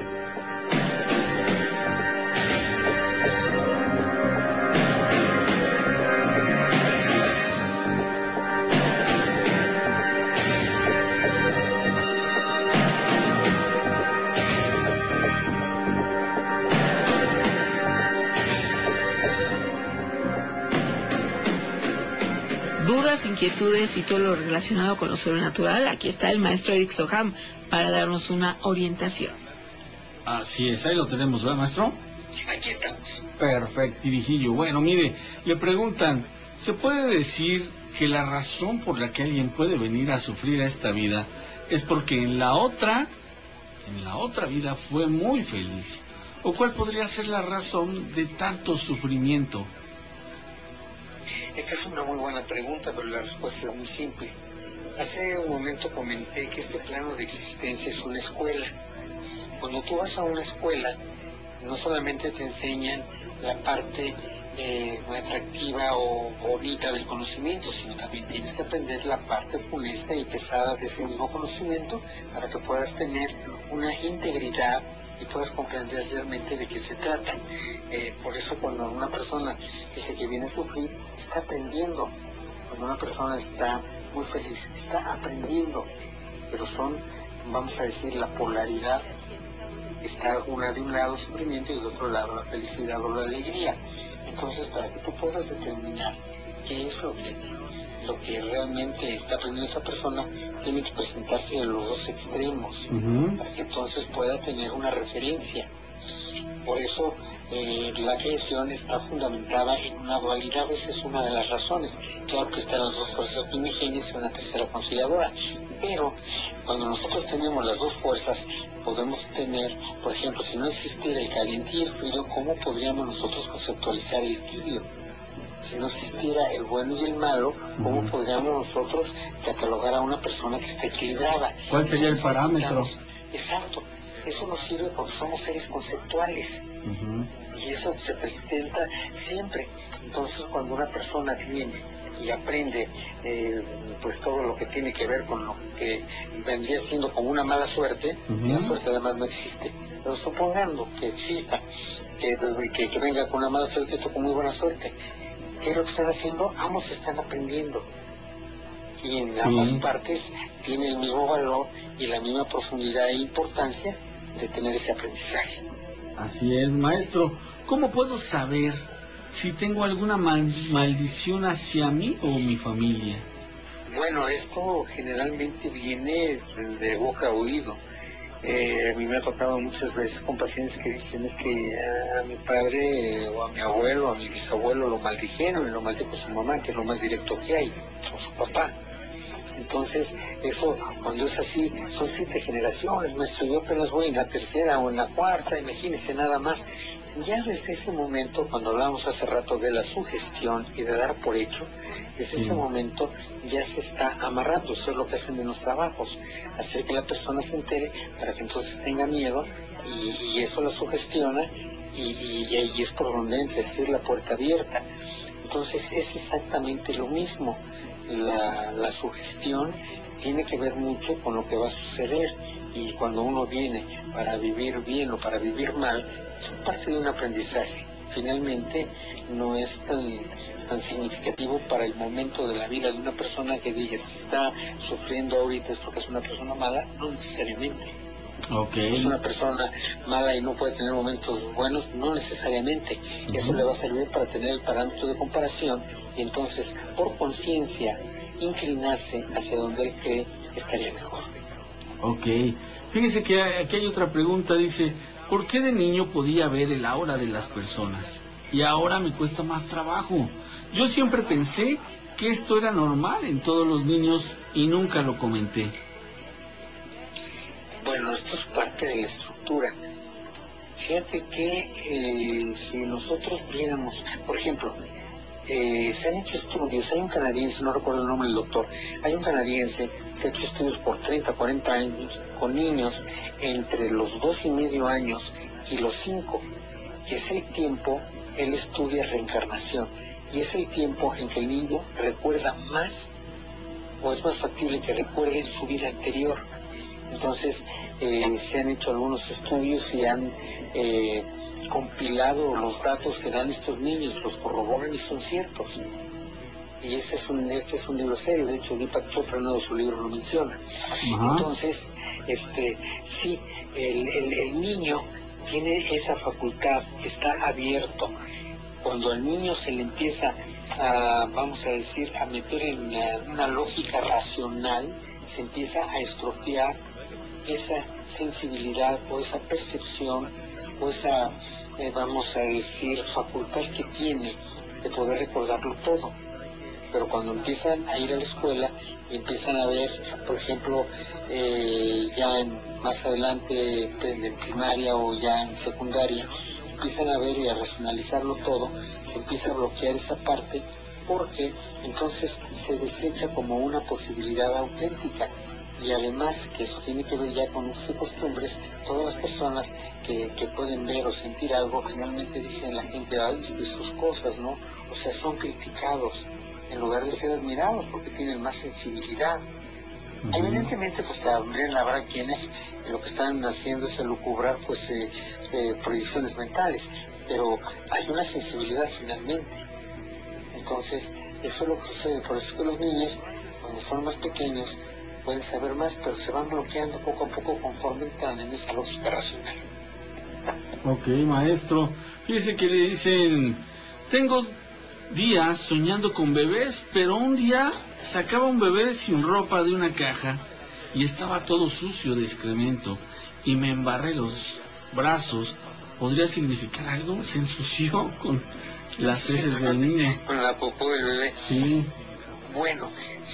Dudas, inquietudes y todo lo relacionado con lo sobrenatural, aquí está el maestro Eric Soham para darnos una orientación. Así es, ahí lo tenemos, ¿verdad, maestro? Aquí estamos. Perfecto, dirijillo. Bueno, mire, le preguntan, ¿se puede decir que la razón por la que alguien puede venir a sufrir a esta vida es porque en la otra vida fue muy feliz? ¿O cuál podría ser la razón de tanto sufrimiento? Esta es una muy buena pregunta, pero la respuesta es muy simple. Hace un momento comenté que este plano de existencia es una escuela. Cuando tú vas a una escuela, no solamente te enseñan la parte muy atractiva o bonita del conocimiento, sino también tienes que aprender la parte funesta y pesada de ese mismo conocimiento para que puedas tener una integridad y puedas comprender realmente de qué se trata. Por eso cuando una persona dice que viene a sufrir, está aprendiendo. Cuando una persona está muy feliz, está aprendiendo. Pero son, vamos a decir, la polaridad. Está una de un lado sufrimiento y de otro lado la felicidad o la alegría. Entonces, para que tú puedas determinar qué es lo que realmente está aprendiendo esa persona, tiene que presentarse en los dos extremos, para que entonces pueda tener una referencia. Por eso la creación está fundamentada en una dualidad, esa es una de las razones. Claro que están las dos fuerzas primigenias y una tercera conciliadora, pero cuando nosotros tenemos las dos fuerzas, podemos tener, por ejemplo, si no existiera el caliente y el frío, ¿cómo podríamos nosotros conceptualizar el tibio? Si no existiera el bueno y el malo, ¿cómo podríamos nosotros catalogar a una persona que está equilibrada? ¿Cuál sería el parámetro? Exacto, eso nos sirve porque somos seres conceptuales. Y eso se presenta siempre. Entonces, cuando una persona viene y aprende pues todo lo que tiene que ver con lo que vendría siendo como una mala suerte, la suerte además no existe, pero supongando que exista, que venga con una mala suerte y con muy buena suerte, ¿qué es lo que están haciendo? Ambos están aprendiendo. Y en ambas partes tiene el mismo valor y la misma profundidad e importancia de tener ese aprendizaje. Así es, maestro. ¿Cómo puedo saber si tengo alguna maldición hacia mí o mi familia? Bueno, esto generalmente viene de boca a oído. A mí me ha tocado muchas veces con pacientes que dicen es que a mi padre o a mi abuelo o a mi bisabuelo lo maldijeron y lo maldijo su mamá, que es lo más directo que hay, o su papá. Entonces, eso, cuando es así, son 7 generaciones, maestro, yo apenas voy en la 3ª o en la 4ª, imagínese nada más. Ya desde ese momento, cuando hablábamos hace rato de la sugestión y de dar por hecho, desde ese momento ya se está amarrando. Eso es lo que hacen en los trabajos, hacer que la persona se entere para que entonces tenga miedo y eso la sugestiona y ahí es por donde entra, es decir, la puerta abierta. Entonces es exactamente lo mismo. La sugestión tiene que ver mucho con lo que va a suceder, y cuando uno viene para vivir bien o para vivir mal, es parte de un aprendizaje. Finalmente no es tan significativo para el momento de la vida de una persona que diga si está sufriendo ahorita es porque es una persona mala, no necesariamente. Es una persona mala y no puede tener momentos buenos, no necesariamente. Eso le va a servir para tener el parámetro de comparación y entonces, por conciencia, inclinarse hacia donde él cree que estaría mejor. Ok. Fíjese que aquí hay otra pregunta, dice, ¿por qué de niño podía ver el aura de las personas? Y ahora me cuesta más trabajo. Yo siempre pensé que esto era normal en todos los niños y nunca lo comenté. Bueno, esto es parte de la estructura. Fíjate que si nosotros viéramos, por ejemplo, se han hecho estudios, hay un canadiense, no recuerdo el nombre del doctor, hay un canadiense que ha hecho estudios por 30, 40 años con niños entre los 2,5 años y los 5, que es el tiempo, él estudia reencarnación, y es el tiempo en que el niño recuerda más, o es más factible que recuerde su vida anterior. Entonces se han hecho algunos estudios y han compilado los datos que dan estos niños, los corroboran y son ciertos. Y este es un libro serio, de hecho Deepak Chopra en uno de sus libros lo menciona. Entonces, sí, el niño tiene esa facultad, está abierto. Cuando al niño se le empieza a, vamos a decir, a meter en una lógica racional, se empieza a estrofiar esa sensibilidad o esa percepción o esa, vamos a decir, facultad que tiene de poder recordarlo todo. Pero cuando empiezan a ir a la escuela y empiezan a ver, por ejemplo, ya más adelante en primaria o ya en secundaria, empiezan a ver y a racionalizarlo todo, se empieza a bloquear esa parte porque entonces se desecha como una posibilidad auténtica. Y además que eso tiene que ver ya con sus costumbres, todas las personas que pueden ver o sentir algo, generalmente dicen la gente, ay, sus cosas, ¿no? O sea, son criticados en lugar de ser admirados porque tienen más sensibilidad. Evidentemente, pues también habrá quienes lo que están haciendo es elucubrar, pues, proyecciones mentales, pero hay una sensibilidad finalmente. Entonces, eso es lo que sucede. Por eso es que los niños, cuando son más pequeños, pueden saber más, pero se van bloqueando poco a poco conforme entran en esa lógica racional. Ok, maestro. Fíjese que le dicen, tengo días soñando con bebés, pero un día sacaba un bebé sin ropa de una caja y estaba todo sucio de excremento y me embarré los brazos. ¿Podría significar algo? ¿Se ensució con las heces del niño? Con la popó del bebé. Sí. Bueno,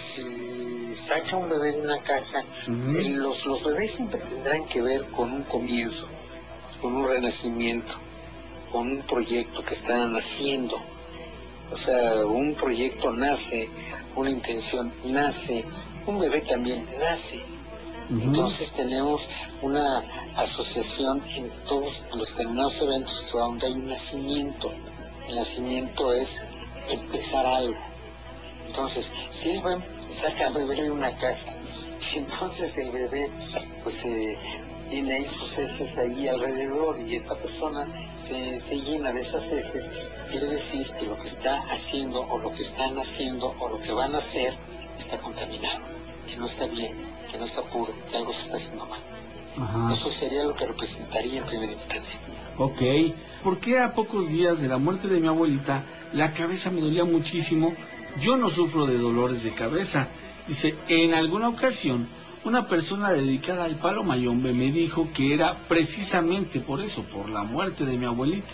si saca un bebé de una caja, los bebés siempre tendrán que ver con un comienzo, con un renacimiento, con un proyecto que están haciendo. O sea, un proyecto nace, una intención nace, un bebé también nace. Entonces tenemos una asociación en todos los determinados eventos donde hay un nacimiento. El nacimiento es empezar algo. Entonces, si él saca al bebé de una casa, y entonces el bebé pues tiene ahí sus heces ahí alrededor y esta persona se llena de esas heces, quiere decir que lo que está haciendo o lo que están haciendo o lo que van a hacer está contaminado, que no está bien, que no está puro, que algo se está haciendo mal. Eso sería lo que representaría en primera instancia. Ok. ¿Por qué a pocos días de la muerte de mi abuelita la cabeza me dolía muchísimo? Yo no sufro de dolores de cabeza. Dice, en alguna ocasión Una persona dedicada al palo mayombe me dijo que era precisamente por eso, por la muerte de mi abuelito.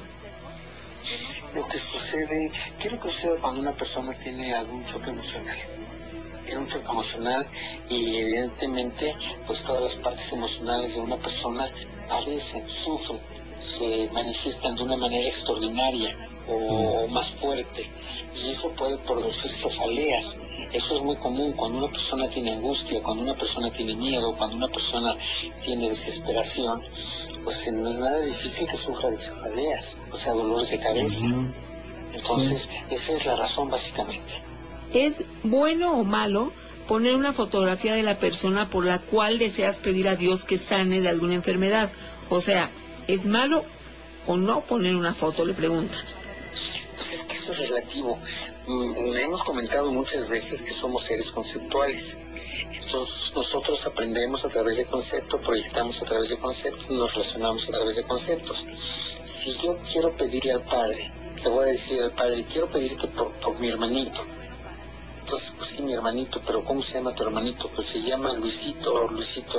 Lo que sucede, ¿qué es lo que sucede cuando una persona tiene algún choque emocional? Tiene un choque emocional y evidentemente pues todas las partes emocionales de una persona padecen, sufren, se manifiestan de una manera extraordinaria o más fuerte, y eso puede producir cefaleas. Eso es muy común cuando una persona tiene angustia, cuando una persona tiene miedo, cuando una persona tiene desesperación, pues no es nada difícil que sufra de cefaleas, o sea, dolores de cabeza. Entonces, esa es la razón básicamente. ¿Es bueno o malo poner una fotografía de la persona por la cual deseas pedir a Dios que sane de alguna enfermedad? O sea, ¿es malo o no poner una foto? Le preguntan. Pues es que eso es relativo. Hemos comentado muchas veces que somos seres conceptuales. Entonces nosotros aprendemos a través de conceptos, proyectamos a través de conceptos, nos relacionamos a través de conceptos. Si yo quiero pedirle al Padre, le voy a decir al Padre, quiero pedirte por mi hermanito. Entonces, pues sí, mi hermanito, pero ¿cómo se llama tu hermanito? Pues se llama Luisito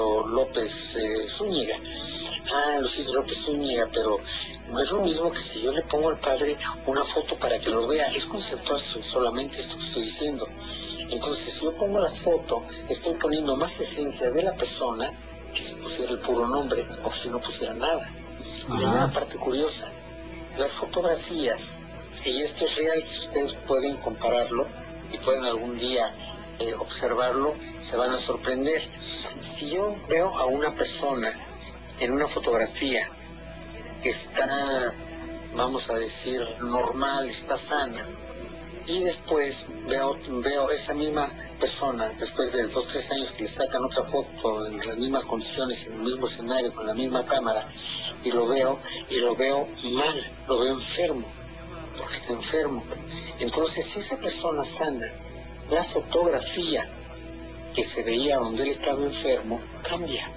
López Zúñiga. Ah, Luisito López Zúñiga, pero no es lo mismo que si yo le pongo al Padre una foto para que lo vea. Es conceptual solamente esto que estoy diciendo. Entonces, si yo pongo la foto, estoy poniendo más esencia de la persona que si pusiera el puro nombre o si no pusiera nada. Y hay una parte curiosa. Las fotografías, si esto es real, si ustedes pueden compararlo, y pueden algún día observarlo, se van a sorprender. Si yo veo a una persona en una fotografía que está, vamos a decir, normal, está sana, y después veo esa misma persona, después de 2 o 3 años que le sacan otra foto en las mismas condiciones, en el mismo escenario, con la misma cámara, y lo veo mal, lo veo enfermo, porque está enfermo. Entonces, si esa persona sana, la fotografía que se veía donde él estaba enfermo, cambia.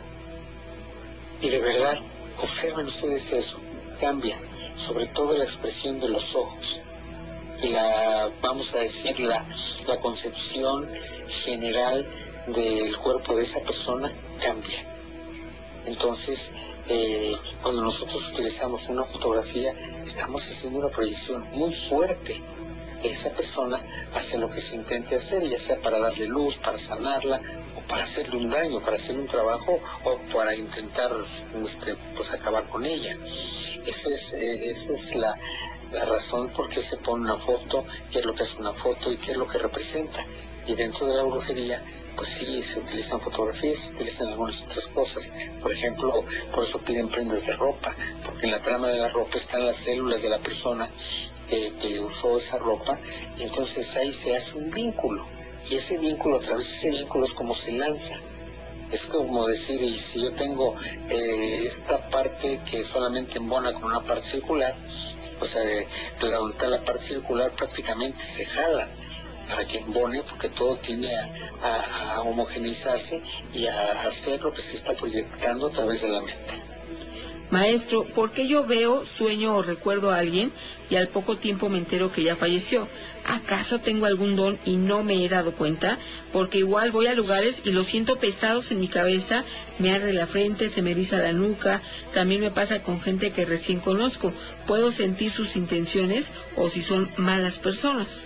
Y de verdad, observen ustedes eso, cambia. Sobre todo la expresión de los ojos. Y vamos a decir, la concepción general del cuerpo de esa persona cambia. Entonces, cuando nosotros utilizamos una fotografía, estamos haciendo una proyección muy fuerte de esa persona hacia lo que se intente hacer, ya sea para darle luz, para sanarla, o para hacerle un daño, para hacerle un trabajo, o para intentar pues acabar con ella. Esa es la razón por qué se pone una foto, qué es lo que hace una foto y qué es lo que representa. Y dentro de la brujería, pues sí, se utilizan fotografías, se utilizan algunas otras cosas. Por ejemplo, por eso piden prendas de ropa, porque en la trama de la ropa están las células de la persona que usó esa ropa, y entonces ahí se hace un vínculo. Y ese vínculo, a través de ese vínculo, es como se lanza. Es como decir, y si yo tengo esta parte que solamente embona con una parte circular, pues donde está la parte circular prácticamente se jala para que embone, porque todo tiende a homogeneizarse y a hacer lo que se está proyectando a través de la mente. Maestro, ¿por qué yo veo, sueño o recuerdo a alguien y al poco tiempo me entero que ya falleció? ¿Acaso tengo algún don y no me he dado cuenta? Porque igual voy a lugares y los siento pesados en mi cabeza, me arde la frente, se me eriza la nuca. También me pasa con gente que recién conozco. Puedo sentir sus intenciones o si son malas personas.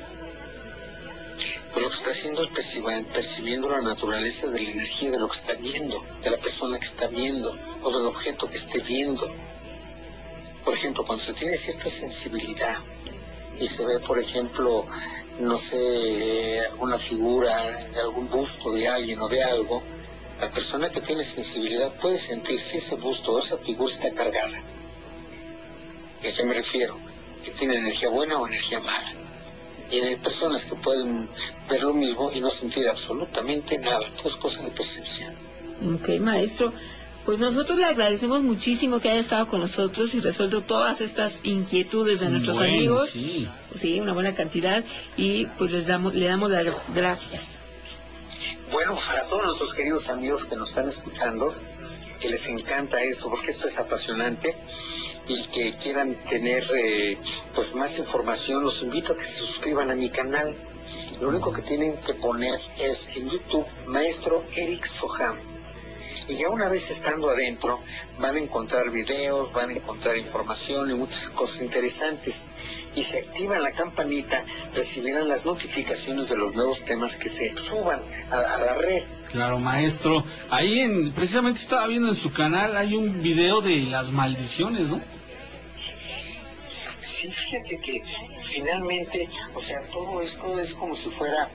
Pues lo que está haciendo es percibiendo la naturaleza de la energía de lo que está viendo, de la persona que está viendo, o del objeto que esté viendo. Por ejemplo, cuando se tiene cierta sensibilidad y se ve, por ejemplo, no sé, alguna figura, de algún busto de alguien o de algo, la persona que tiene sensibilidad puede sentir si ese busto o esa figura está cargada. ¿A qué me refiero? Que tiene energía buena o energía mala. Y hay personas que pueden ver lo mismo y no sentir absolutamente nada. Todo es cosa de percepción. Ok, maestro. Pues nosotros le agradecemos muchísimo que haya estado con nosotros y resuelto todas estas inquietudes de nuestros amigos. Sí. Sí, una buena cantidad. Y pues le damos las gracias. Bueno, para todos nuestros queridos amigos que nos están escuchando, que les encanta esto, porque esto es apasionante, y que quieran tener pues más información, los invito a que se suscriban a mi canal. Lo único que tienen que poner es en YouTube Maestro Eric Soham. Y ya una vez estando adentro, van a encontrar videos, van a encontrar información y muchas cosas interesantes. Y si activan la campanita, recibirán las notificaciones de los nuevos temas que se suban a la red. Claro, maestro. Ahí precisamente estaba viendo en su canal, hay un video de las maldiciones, ¿no? Sí, fíjate que finalmente, o sea, todo esto es como si fuera,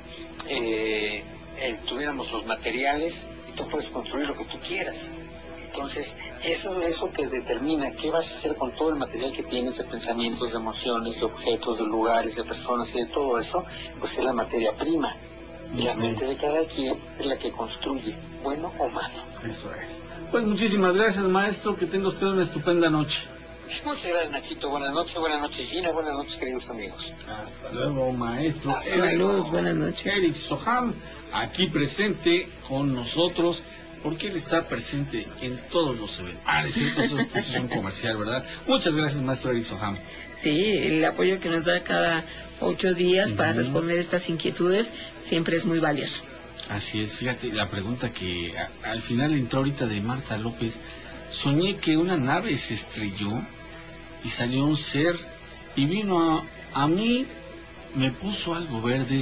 tuviéramos los materiales y tú puedes construir lo que tú quieras. Entonces, eso es eso que determina qué vas a hacer con todo el material que tienes de pensamientos, de emociones, de objetos, de lugares, de personas y de todo eso, pues es la materia prima. Y la mente de cada quien es la que construye, bueno o malo. Eso es. Pues muchísimas gracias, maestro, que tenga usted una estupenda noche. Muchas gracias, Nachito. Buenas noches, Gina. Buenas noches, queridos amigos. Hasta luego, maestro. Buenas noches. Eric Soham, aquí presente con nosotros, porque él está presente en todos los eventos. Es cierto, eso es un comercial, ¿verdad? Muchas gracias, maestro Eric Soham. Sí, el apoyo que nos da cada 8 días para responder estas inquietudes siempre es muy valioso. Así es, fíjate, la pregunta que al final entró ahorita de Marta López. Soñé que una nave se estrelló y salió un ser y vino a mí, me puso algo verde,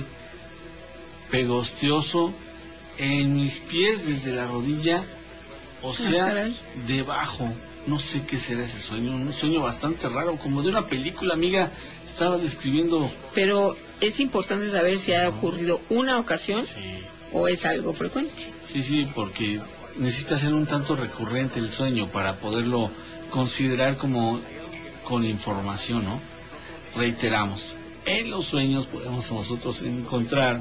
pegostioso, en mis pies desde la rodilla, o sea, debajo. No sé qué será ese sueño, un sueño bastante raro, como de una película, amiga, estaba describiendo. Pero es importante saber si ha ocurrido una ocasión o es algo frecuente. Sí, porque necesita ser un tanto recurrente el sueño para poderlo considerar como con información, ¿no? Reiteramos, en los sueños podemos nosotros encontrar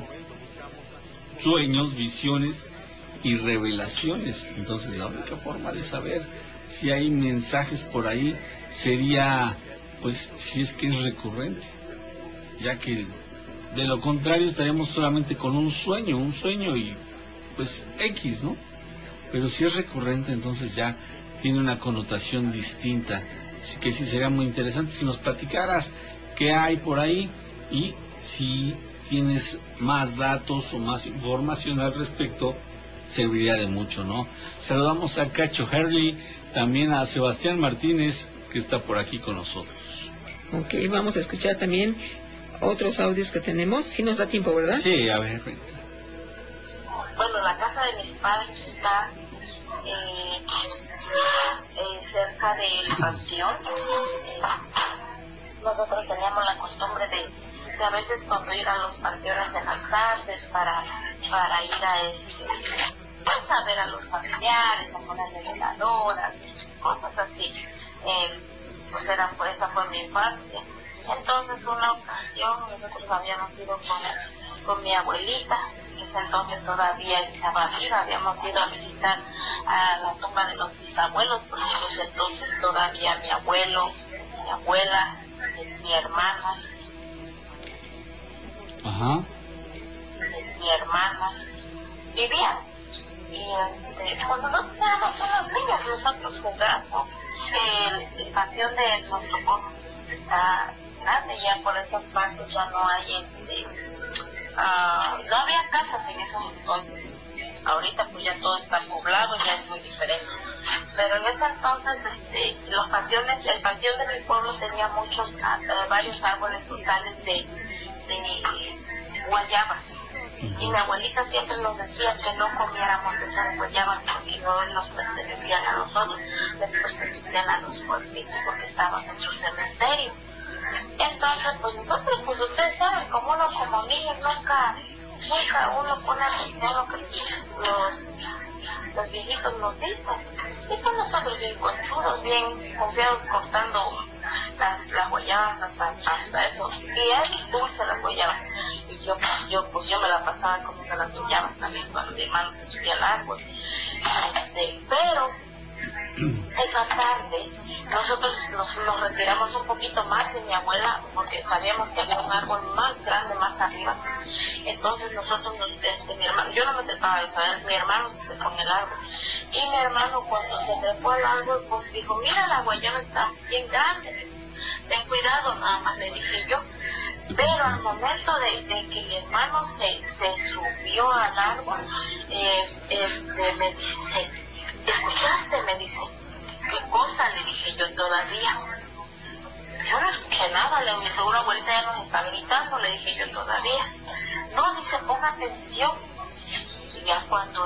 sueños, visiones y revelaciones. Entonces la única forma de saber si hay mensajes por ahí sería, pues, si es que es recurrente, ya que de lo contrario estaríamos solamente con un sueño y pues X, ¿no? Pero si es recurrente, entonces ya tiene una connotación distinta. Así que sí sería muy interesante si nos platicaras qué hay por ahí y si tienes más datos o más información al respecto, serviría de mucho, ¿no? Saludamos a Cacho Herley, también a Sebastián Martínez, que está por aquí con nosotros. Ok, vamos a escuchar también otros audios que tenemos, si nos da tiempo, ¿verdad? Sí, a ver. Bueno, la casa de mis padres está cerca del panteón. Nosotros teníamos la costumbre de a veces cuando ir a los panteones en las tardes para ir a ver a los familiares, a ponerle veladoras, cosas así. Esa fue mi infancia. Entonces una ocasión nosotros habíamos ido con mi abuelita, que ese entonces todavía estaba viva, habíamos ido a visitar a la tumba de los bisabuelos, porque desde entonces todavía mi abuelo, mi abuela, mi hermana, mi hermana vivían. Y cuando nosotros éramos unos niños, nosotros jugando, el panteón de nuestro pueblo está grande, ya por esas partes ya no hay no había casas en esos entonces. Ahorita pues ya todo está poblado, ya es muy diferente. Pero en ese entonces el panteón de mi pueblo tenía varios árboles frutales de guayabas. Y mi abuelita siempre nos decía que no comiéramos de esas guayabas porque no nos pertenecían a nosotros, les pertenecían a los pueblitos porque estaban en nuestro cementerio. Entonces, pues nosotros, pues ustedes saben, como uno como niño nunca uno pone atención a lo que los viejitos nos dicen. Y pues nosotros bien conchudos, bien confiados cortando las guayabas hasta eso. Y es dulce las guayabas. Y yo me la pasaba comiendo las guayabas también cuando mi hermano se subía al árbol. Pero esa tarde nosotros nos retiramos un poquito más de mi abuela porque sabíamos que había un árbol más grande más arriba. Entonces nosotros mi hermano, yo no me trepaba eso, mi hermano se trepó en el árbol. Y mi hermano cuando se trepó al árbol pues dijo, mira la guayaba está bien grande, ten cuidado, nada más le dije yo. Pero al momento de que mi hermano se subió al árbol, me dice, ¿escuchaste? Me dice. ¿Qué cosa? Le dije yo todavía. Yo no escuché nada, mi seguro abuelita ya nos está gritando, le dije yo todavía. No, dice, ponga atención. Y ya cuando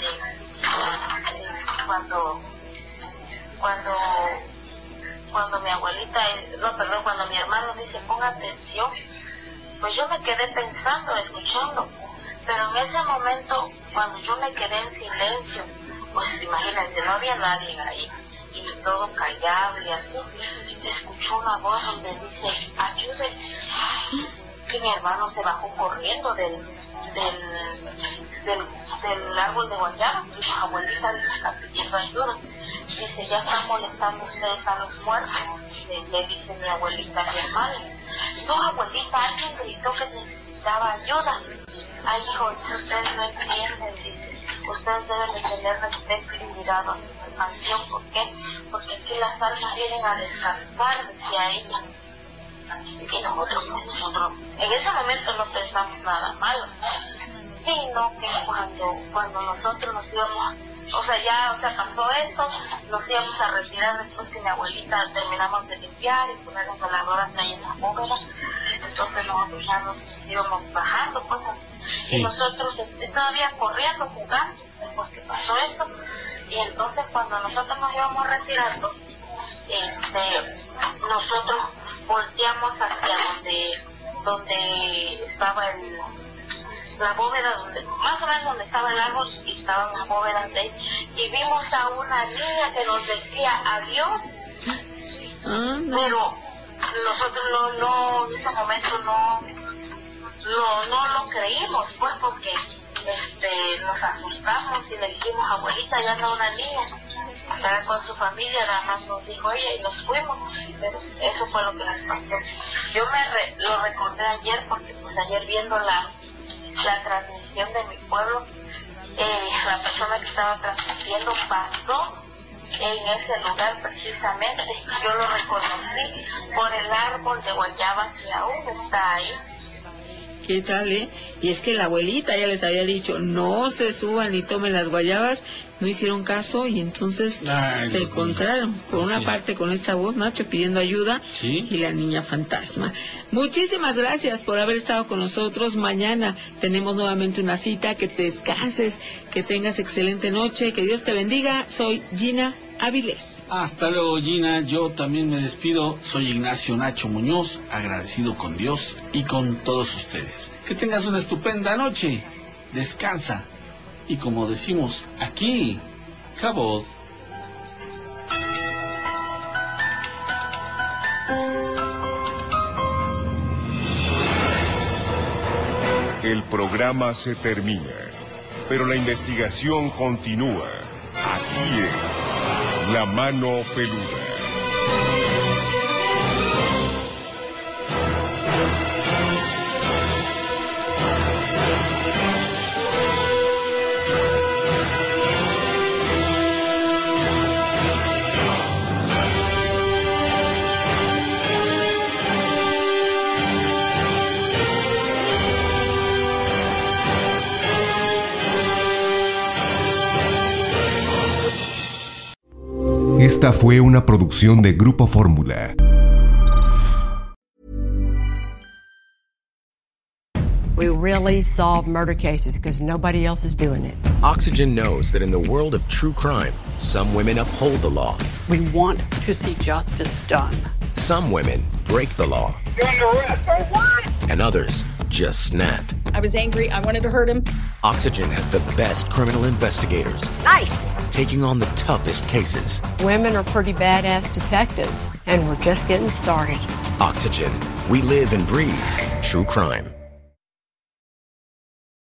cuando mi abuelita, cuando mi hermano dice ponga atención, pues yo me quedé pensando, escuchando, pero en ese momento, cuando yo me quedé en silencio, pues imagínense, no había nadie ahí, y todo callado y así, se escuchó una voz donde dice, ayúdenme, que mi hermano se bajó corriendo del árbol de guayaba, y su abuelita le está pidiendo ayuda. Dice, ya están molestando ustedes a los muertos, le dice mi abuelita a mi hermano. No, abuelita, alguien gritó que necesitaba ayuda. Ay, hijo, dice, ustedes no entienden, dice, ustedes deben de tener respeto y cuidado a su mansión. ¿Por qué? Porque aquí las almas vienen a descansar, decía ella. Y nosotros, en ese momento no pensamos nada malo, sino que cuando nosotros nos íbamos, pasó eso, nos íbamos a retirar después que mi abuelita terminamos de limpiar y poner las veladoras ahí en la bóveda. Entonces nosotros ya nos íbamos bajando, cosas, sí. Y nosotros todavía corriendo, jugando, porque pasó eso. Y entonces cuando nosotros nos íbamos retirando, nosotros volteamos hacia donde estaba la bóveda, más o menos donde estaba el árbol, y estaban las bóvedas de ahí, y vimos a una niña que nos decía adiós, pero nosotros no en ese momento no lo creímos, pues, porque nos asustamos y le dijimos, abuelita, ya no una niña, estaba con su familia, nada más nos dijo ella, y nos fuimos, pero eso fue lo que nos pasó. Yo lo recordé ayer, porque pues ayer viendo la transmisión de mi pueblo, la persona que estaba transmitiendo pasó en ese lugar precisamente, yo lo reconocí por el árbol de guayaba que aún está ahí. ¿Qué tal, Y es que la abuelita ya les había dicho, no se suban y tomen las guayabas, no hicieron caso y entonces se encontraron, por una parte con esta voz, Nacho, pidiendo ayuda, ¿sí? Y la niña fantasma. Muchísimas gracias por haber estado con nosotros. Mañana tenemos nuevamente una cita, que te descanses, que tengas excelente noche, que Dios te bendiga. Soy Gina Avilés. Hasta luego, Gina. Yo también me despido. Soy Ignacio Nacho Muñoz, agradecido con Dios y con todos ustedes. Que tengas una estupenda noche. Descansa. Y como decimos aquí, Cabot. El programa se termina, pero la investigación continúa. Aquí en La Mano Peluda. Esta fue una producción de Grupo Fórmula. We really solve murder cases because nobody else is doing it. Oxygen knows that in the world of true crime, some women uphold the law. We want to see justice done. Some women break the law. You're under arrest. For what? And others just snap. I was angry. I wanted to hurt him. Oxygen has the best criminal investigators. Nice! Taking on the toughest cases. Women are pretty badass detectives, and we're just getting started. Oxygen. We live and breathe true crime.